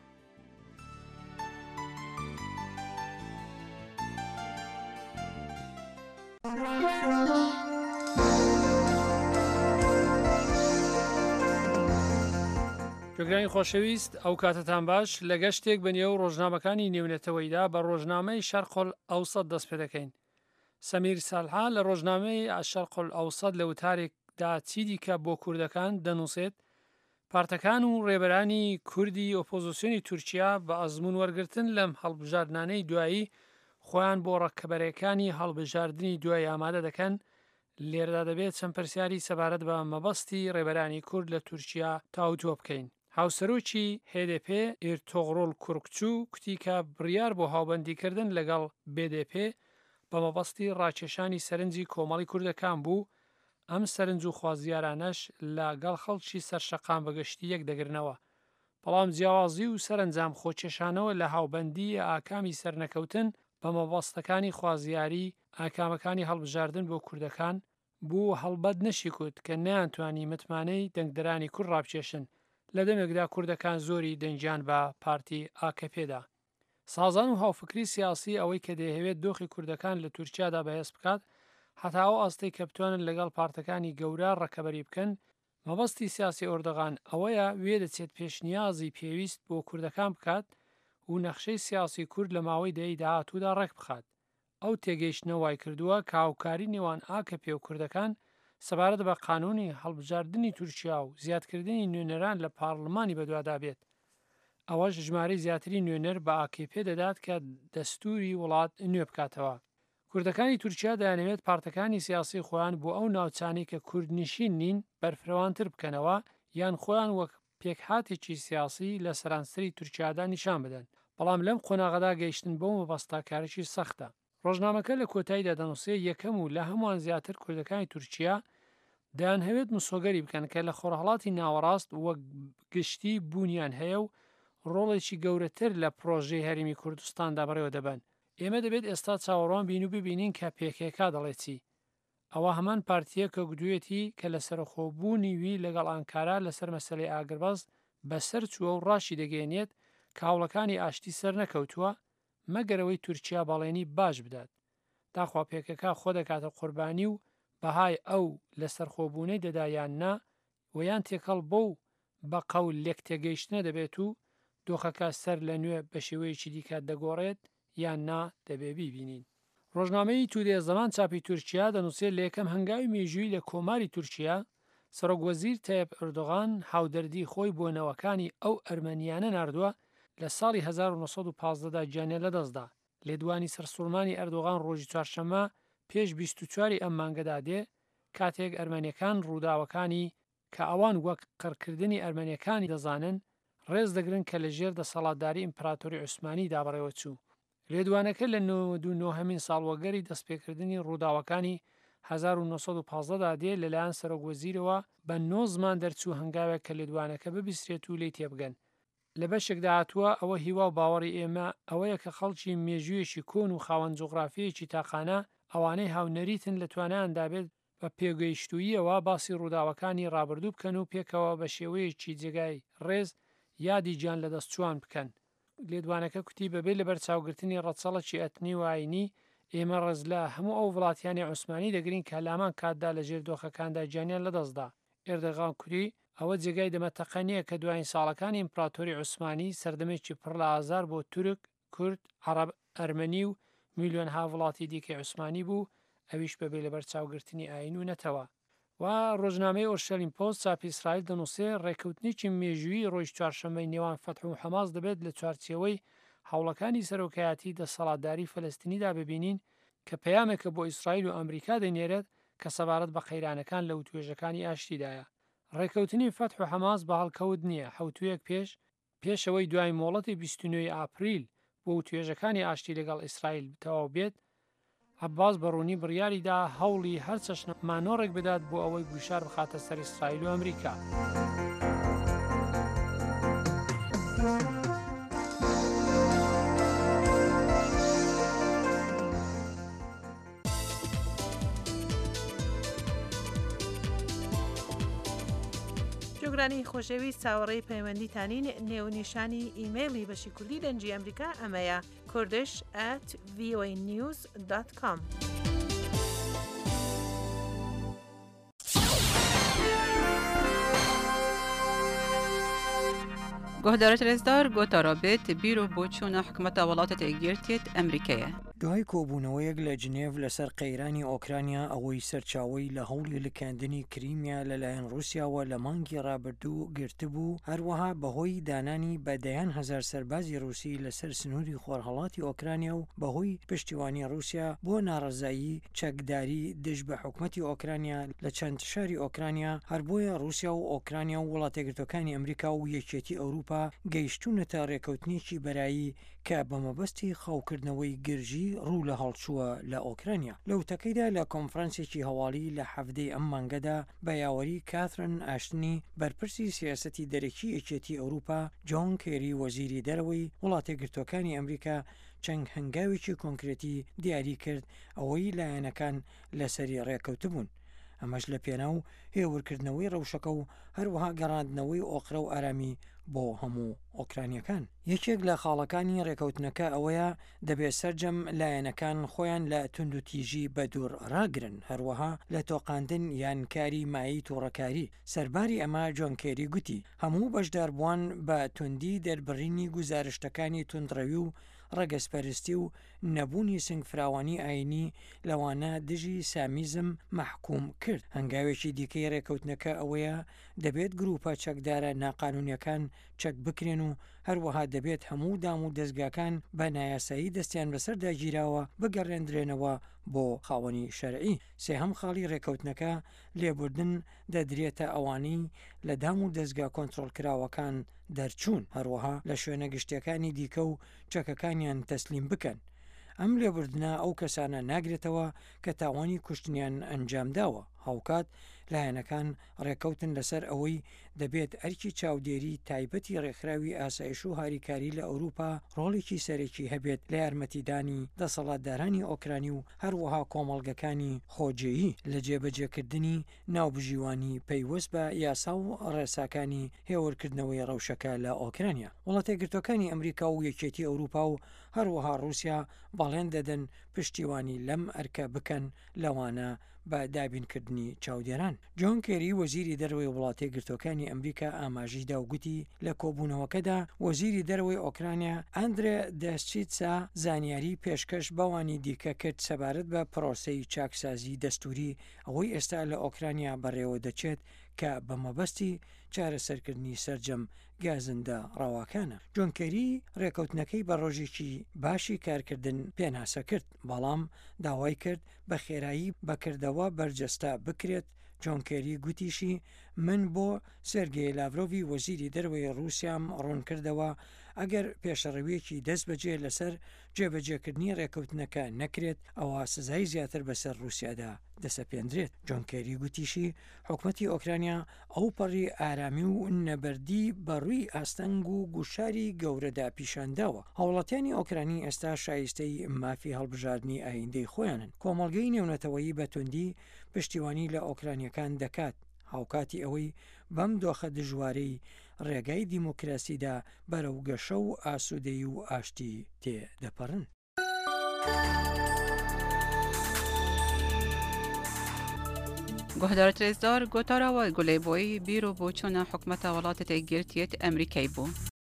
گوێگرانی خۆشەویست ئەو کاتتان باش لە گەشتێک بە نێو ڕۆژنامەکانی نێونێتەوەیدا بە ڕۆژنامەی شەرقل ئەوسەد دەست پێ دەکەین. سەمیر ساڵحا لە ڕۆژنامەی شەرقل ئەوسەد لە وتارێکدا چی دیکە بۆ کوردەکان دەنووسێت پارتەکان و ڕێبەرانی کوردی ئۆپۆزیسیۆنی تورکیا بە ئەزمون وەرگرتن لەم هەڵبژاردنانەی دوایی خۆیان بۆ ڕەکەبەرەکانی هەڵبژاردننی دوای ئامادە دەکەن لێرەدا دەبێت چەند پرسیاری سەبارەت بە مەبەستی ڕێبەرانی کورد لە تورکیا تاوتۆ بکەین. هاوسەرۆکی هێ دێ پێ ئێرتۆغڕۆڵ کوڕکچوو کوتی کە بڕیار بۆ هاوبەندیکردن لەگەڵ بێ دێ پێ بە مەبەستی ڕاکێشانی سەرنجی کۆمەڵی کوردەکان بوو، ئەم سەرنج و خوازیارانەش لەگەڵ خەڵکی سەرشەقام بەگشتی یەک دەگرنەوە. بەڵام جیاوازی و سەرنجام خۆکێشانەوە لە هاوبەندی ئاکامی سەرنەکەوتن بە مەبەستەکانی خوازیاری ئاکامەکانی هەڵبژاردن بۆ کوردەکان بوو هەڵبەت نەشیکوت کە نەیانتوانی متمانەی دەنگدەرانی کورد ڕابکێشن لە دەمێکدا کوردەکان زۆری دەنجیان بە پارتی ئا کە پێدا. سازان و هاوفکری سیاسی ئەوەی کە دەیەوێت دۆخی کوردەکان لە تورکیادا بەهێز بکات هەتاوە ئەستەی کە بتوانن لەگەڵ پارتەکانی گەورە ڕەکەبەری بکەن، مەبەستی سیاسی ئۆردەغان ئەوەیە وێ دەچێت پێشنیازی پێویست بۆ کوردەکان بکات و نەخشەی سیاسی کورد لە ماوەی دەی داهاتوودا ڕێک بخات. ئەو تێگەیشتنەوەی کردووە کە هاوکاری نێوان ئا کە پێ و کوردەکان سەبارەت بە قانونی هەڵبژاردننی تورکیا و زیادکردنی نوێنەران لە پاڕلمانی بەدوادا بێت. ئەوەش ژمارەی زیاتری نوێنەر بە ئا کێ پێ دەدات کە دەستوری وڵات نوێ بکاتەوە. کوردەکانی تورکیا دەیانەوێت پارتەکانی سیاسی خۆیان بۆ ئەو ناوچانەی کە کوردنشین نین بەرفرەوانتر بکەنەوە یان خۆیان وەک پێکهاتێکی سیاسی لە سەرانسەری تورکیادا نیشان بدەن. بەڵام لەم قۆناغەدا گەیشتن بۆ مەبەستە کارێکی سەختە. ڕۆژنامەکە لە کۆتاییدا دەنووسێ یەکەم و لە هەمووان زیاتر کوردەکانی تورکیا دەیانهەوێت مسۆگەری بکەن کە لە خۆرهەڵاتی ناوەڕاست وەک گشتی بوونیان هەیە و ڕۆڵێکی گەورەتر لە پرۆژەی هەرێمی کوردستاندا بەڕێوە دەبن. ئێمە دەبێت ئێستا چاوەڕوان بین و ببینین کە پێکێکا دەڵێتی. ئەوە هەمان پارتیە کە گوێتی کە لە سەرخۆبوونی وی لەگەڵ ئەنکارا لەسەر مەسەلەی ئاگرباز بەسەر چووە و ڕاشی دەگەێنێت کاوڵەکانی ئاشتی سەر نەکەوتووە مەگەرەوەی تورکیا بەڵێنی باش بدات. داخوا پێکەکە خۆ دەکاتە قوربانی و بەهای ئەو لە سەرخۆبوونەی دەدایان نا ویان تێکەڵ بۆ و بە قەول لێک تێگەیشتنە دەبێت و دۆخەکە سەر لە نوێ بە شێوەیەکی دیکات دەگۆڕێت یان نا دەبێ بیبینین. ڕۆژنامەی تودێ زەمان چاپی تورکیا دەنووسێت لە یەکەم هەنگاوی مێژووی لە کۆماری تورکیا سەرۆکوەزیر تایب ئەردۆغان هاودەردی خۆی بۆ نەوەکانی ئەو ئەرمەنیانە ناردووە لە ساڵی هەزار و نۆسەد و پانزدەدا گیانێ لەدەستدا. لێدوانی سەرسوورمانی ئەردۆغان ڕۆژی چوارشەممە پێش بیست و چواری ئەم مانگەدا دێ کاتێک ئەرمەنیەکان ڕووداوەکانی کە ئەوان وەک قڕکردنی ئەرمەنیەکانی دەزانن ڕێز دەگرن کە لە ژێر دەسەڵاتداری ئیمپراتۆری عوسمانی دابڕێوە چوو. لێدوانەکە لە نۆ هەمین ساڵوەگەری دەستپێکردنی ڕووداوەکانی هەزار و نۆسەد و پانزدەدا دێ لەلایەن سەرۆکوەزیرەوە بە نۆ زمان دەرچوو هەنگاوێک کە لێدوانەکە ببیسترێت و لی تێبگەن. لە بەشێکدا هاتووە ئەوە هیوا و باوەڕی ئێمە ئەوەیە کە خەڵکی مێژوویەکی کۆن و خاوەن جوغرافیەکی تاقانە ئەوانەی هاونەریتن لە توانیاندا بێت بە پێگەیشتوویەوە باسی ڕووداوەکانی ڕابردوو بکەن و پێکەوە بە شێوەیەکی جێگای ڕێز یادی گیان لە دەستچوان بکەن. لێدوانەکە کوتی بەبێ لە بەرچاوگرتنی ڕەچەڵەکی ئەتنی و ئاینی ئێمە ڕێز لە هەموو ئەو وڵاتیانی عوسمانی دەگرین کە لامان کاتدا لە ژێر دۆخەکاندا گیانیان لەدەستدا. ئێردەغان کوری ئەوە جێگای دەمەتەقە نییە کە دوایین ساڵەکانی ئیمپراتۆری عوسمانی سەردەمێکی پڕ لە ئازار بۆ تورک، کورد، عەرەب، ئەرمەنی و میلیۆن ها وڵاتی دیکەی عوسمانی بوو، ئەویش بەبێ لە بەرچاوگرتنی ئاین و نەتەوە. و ڕۆژنامەی ئۆرشەلیم پۆست چاپی ئیسرائیل دەنووسێ ڕێکەوتنێکی مێژووی ڕۆژ چوارشەممەی نێوان فەتح و حەماس دەبێت لە چوارچێوەی هەوڵەکانی سەرۆکایەتی دەسەڵاتداری فەلەستینیدا ببینین کە پەیامێکە بۆ ئیسرائیل و ئەمریکا دەنێرێت کە سەبارەت بە قەیرانەکان لە وتوێژەکانی ئاشتیدایە. ڕێکەوتنی فەتح و حەماس بە هەڵکەوت نییە، حوتویەک پێش پێشەوەی دوای مۆڵەتی بیست و نۆ ئاپریل بۆ توێژەکانی ئاشتی لەگەڵ ئیسرائیل تەواو بێت، عەباس بەڕوونی بڕیاریدا هەوڵی هەر چەشنە مانۆڕێک بدات بۆ ئەوەی گوشار بخاتە سەر ئیسرائیل و ئەمریکا. جۆگرانی خۆشەویست چاوەڕێی پەیوەندیتانین نێونیشانی ئیمەیلی بەشی کوردی دەنجی ئەمریکا ئەمەیە کوردش ئەت ڤی ئۆ ای نیوز دات کۆم. گهدارت رزدار گوتا رابط بیرو بۆچوونە حکومەتە وڵاتە تێگیرتێت ئەمریکایە. دوای کۆبوونەوەیەک لە جنێڤ لەسەر قەیرانی ئۆکرانیا ئەوەی سەرچاوەی لە هەوڵی لکاندنی کریمیا لەلایەن رووسیاوە لە مانگی ڕابردوو گرتبوو، هەروەها بەهۆی دانانی بەدەیان هەزار سەربازی رووسی لەسەر سنووری خۆرهەڵاتی ئۆکرانیا و بەهۆی پشتیوانی رووسیا بۆ ناڕەزایی چەکداری دژ بە حکومەتی ئۆکرانیا لە چەند شاری ئۆکرانیا، هەر بۆیە رووسیا و ئۆکرانیا و وڵاتێگرتوەکانی ئەمریکا و یەکێتی ئەوروپا گەیشتونەتە ڕێکەوتنێکی بەرایی کە بە مەبەستی خەوکردنەوەی گرژی ڕوو لە هەڵچووە لە ئۆکرانیا. لەو تەکەیدا لە کۆنفرانسێکی هەواڵی لە هەفتەی ئەم مانگەدا بە یاوەری کاترن ئاشتنی بەرپرسی سیاسەتی دەرەکی یەکێتی ئەوروپا جۆن کێری وەزیری دەرەوەی وڵاتێگرتوەکانی ئەمریکا چەند هەنگاوێکی کۆنکرێتی دیاری کرد ئەوەی لایەنەکان لەسەری ڕێکەوتبوون. ئەمەش لە پێناو هێورکردنەوەی ڕەوشەکە و هەروەها گەڕاندنەوەی ئۆقرە و ئارامی بۆ هەموو ئۆکرانیەکان. یەکێک لە خاڵەکانی ڕێکەوتنەکە ئەوەیە دەبێت سەرجەم لایەنەکان خۆیان لە توندوتیژی بەدوور ڕاگرن، هەروەها لە تۆقاندن یان کاری مایی تووڕەکاری. سەرباری ئەمە جۆن کێری گوتی هەموو بەشداربووان بە توندی دەربڕینی گوزارشتەکانی توندڕەوی و ڕەگەسپەرستی و نەبوونی سنگفراوانی ئاینی لەوانە دژی سامیزم مەحکوم کرد. هەنگاوێکی دیکەی ڕێکەوتنەکە ئەوەیە دەبێت گروپە چەکدارە ناقانونیەکان چەک بکرێن و هەروەها دەبێت هەموو دام و دەستگاکان بە نایاسایی دەستیان بەسەردا گیراوە بگەڕێنرێنەوە بۆ خاوەنی شەرعی. سێهەم خاڵی ڕێکەوتنەکە لێبوردن دەدرێتە ئەوانەی لە دام و دەستگا کۆنتڕۆلکراوەکان دەرچوون، هەروەها لە شوێنە گشتیەکانی دیکە و چەکەکانیان تەسلیم بکەن. ئەم لێبوردنە ئەو کەسانە ناگرێتەوە کە تاوانی کوشتنیان ئەنجامداوە. هاوکات لایەنەکان ڕێکەوتن لەسەر ئەوەی دەبێت ئەرکی چاودێری تایبەتی ڕێکخراوی ئاسایش و هاریکاری لە ئەوروپا ڕۆڵێکی سەرەکی هەبێت لە یارمەتیدانی دەسەڵاتدارانی ئۆکرانی و هەروەها کۆمەڵگەکانی خۆجێیی لە جێبەجێکردنی ناوبژیوانی پەیوەست بە یاسا و ڕێساکانی هێورکردنەوەی ڕەوشەکە لە ئۆکرانیا. وڵاتێگرتوەکانی ئەمریکا و یەکێتی ئەوروپا و هەروەها رووسیا باڵێن دەدەن پشتیوانی لەم ئەرکە بکەن لەوانە بە دابینکردنی چاودێران. جۆن کێری وەزیری دەرەوەی وڵاتێگرتوەکانی ئەمریکا ئاماژیدا و گوتی لە کۆبوونەوەکەدا وەزیری دەرەوەی ئۆکرانیا ئەندرێ دەستچیتسا زانیاری پێشکەش بەوانی دیکە کرد سەبارەت بە پرۆسەی چاکسازی دەستوری ئەوەی ئێستا لە ئۆکرانیا بەڕێوە دەچێت کە بە مەبەستی چارەسەرکردنی سەرجەم گازندە ڕاواکانە. جۆن کێری ڕێکەوتنەکەی بە ڕۆژێکی باشی کارکردن پێناسە کرد، بەڵام داوای کرد بە خێرایی بەکردەوە بەرجەستە بکرێت. جۆن کێری گوتیشی من بۆ سێرگێی لاڤرۆڤی وەزیری دەرەوەی رووسیام ڕوون کردەوە ئەگەر پێشەڕەویەکی دەست بەجێ لەسەر جێبەجێکردنی ڕێکەوتنەکە نەکرێت ئەوە سزای زیاتر بەسەر رووسیادا دەسەپێنرێت. جۆن کێری گوتیشی حکومەتی ئۆکرانیا ئەو پەڕی ئارامی و نەبەردی بەڕووی ئاستەنگ و گوشاری گەورەدا پیشانداوە. هاوڵاتیانی ئۆکرانی ئێستا شایستەی مافی هەڵبژاردننی ئایندەی خۆیانن. کۆمەڵگەی نێونەتەوەیی بەتوندی پشتیوانی لە ئۆکرانیەکان دەکات، هاوکاتی ئەوەی بەم دۆخە دژوارەی ڕێگای دیموکراسیدا بەرەو گەشە و ئاسوودەی و ئاشتی تێ دەپەڕن. گۆهدارت رێزدار گۆتاراوە گولێبۆی بیرۆ بۆ چۆنە حکومەتە وڵاتە تێگیرتێت ئەمریکای بوو.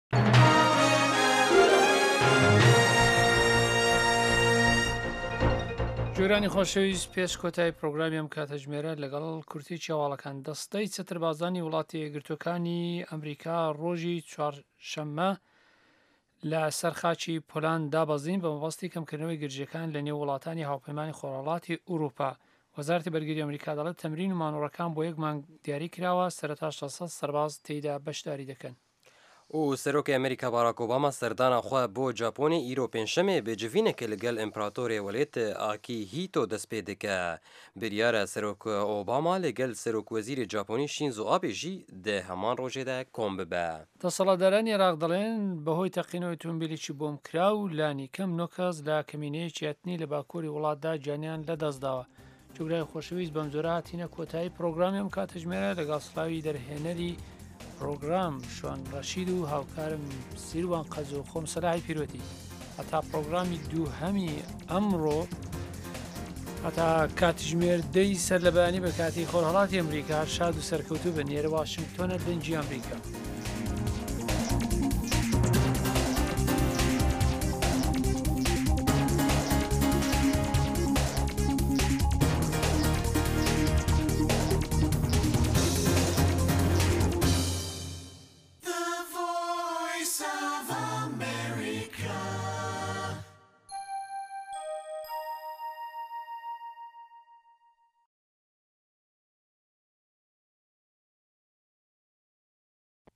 جۆرانی خۆشەویست پێش کۆتای پرۆگرامی ئەم کاتەژمێرە لەگەڵ کورتی چاواڵەکان دەستەی چەتربازانی وڵاتی یەکگرتوەکانی ئەمریکا ڕۆژی چوارشەممە لە سەرخاچی پۆلان دابەزین بە مەبەستی کەمکردنەوەی گرژیەکان لە نێو وڵاتانی هاوپەیمانی خۆرهەڵاتی ئوروپا. وەزارەتی بەرگری ئەمریکا دەڵێت تەمرین و مانۆڕەکان بۆ یەک مانگ دیاری کراوە، سەرەتا شەشسەد سەرباز تێیدا بەشداری دەکەن. و سەرۆکی ئەمریکا باراک ئۆباما سەردانا خوا بۆ جاپۆنی ئیرۆ پێنجشەمێ بێجڤینێکە لەگەڵ ئیمپراتۆرێ وەلێت ئاکی هیتۆ دەست پێ دەکە. بریارە سەرۆک ئۆباما لەگەڵ سەرۆک وەزیری جاپۆنی شینزۆ ئابێژی دە هەمان ڕۆژێدا کۆم ببە. دەسەڵاتدارانی عێراق دەڵێن بەهۆی تەقینەوەی ئۆتۆمبیلێکی بۆم کرا و لانی کەم نۆ کەس لە کەمینەیەکی ئەتنی لە باکووری وڵاتدا جانیان لەدەستداوە. جوگرای خۆشەویست بەم جۆرە هاتینە کۆتایی پرۆگرامی ئەم کاتەژمێرە لەگەڵ سڵاوی دەرهێنەری پرۆگرام شوان ڕەشید و هاوکارم سیروان قەز و خۆم سەلاحی پیرۆتی. هەتا پرۆگرامی دوو هەمی ئەمڕۆ هەتا کاتژمێر دەی سەر لە بەیانی بە کاتی خۆرهەڵاتی ئەمریکا شاد و سەرکەوتوو بە نێرە واشنگتۆنە دەنجی ئەمریکا.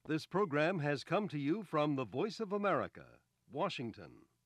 This program has come to you from the Voice of America, Washington.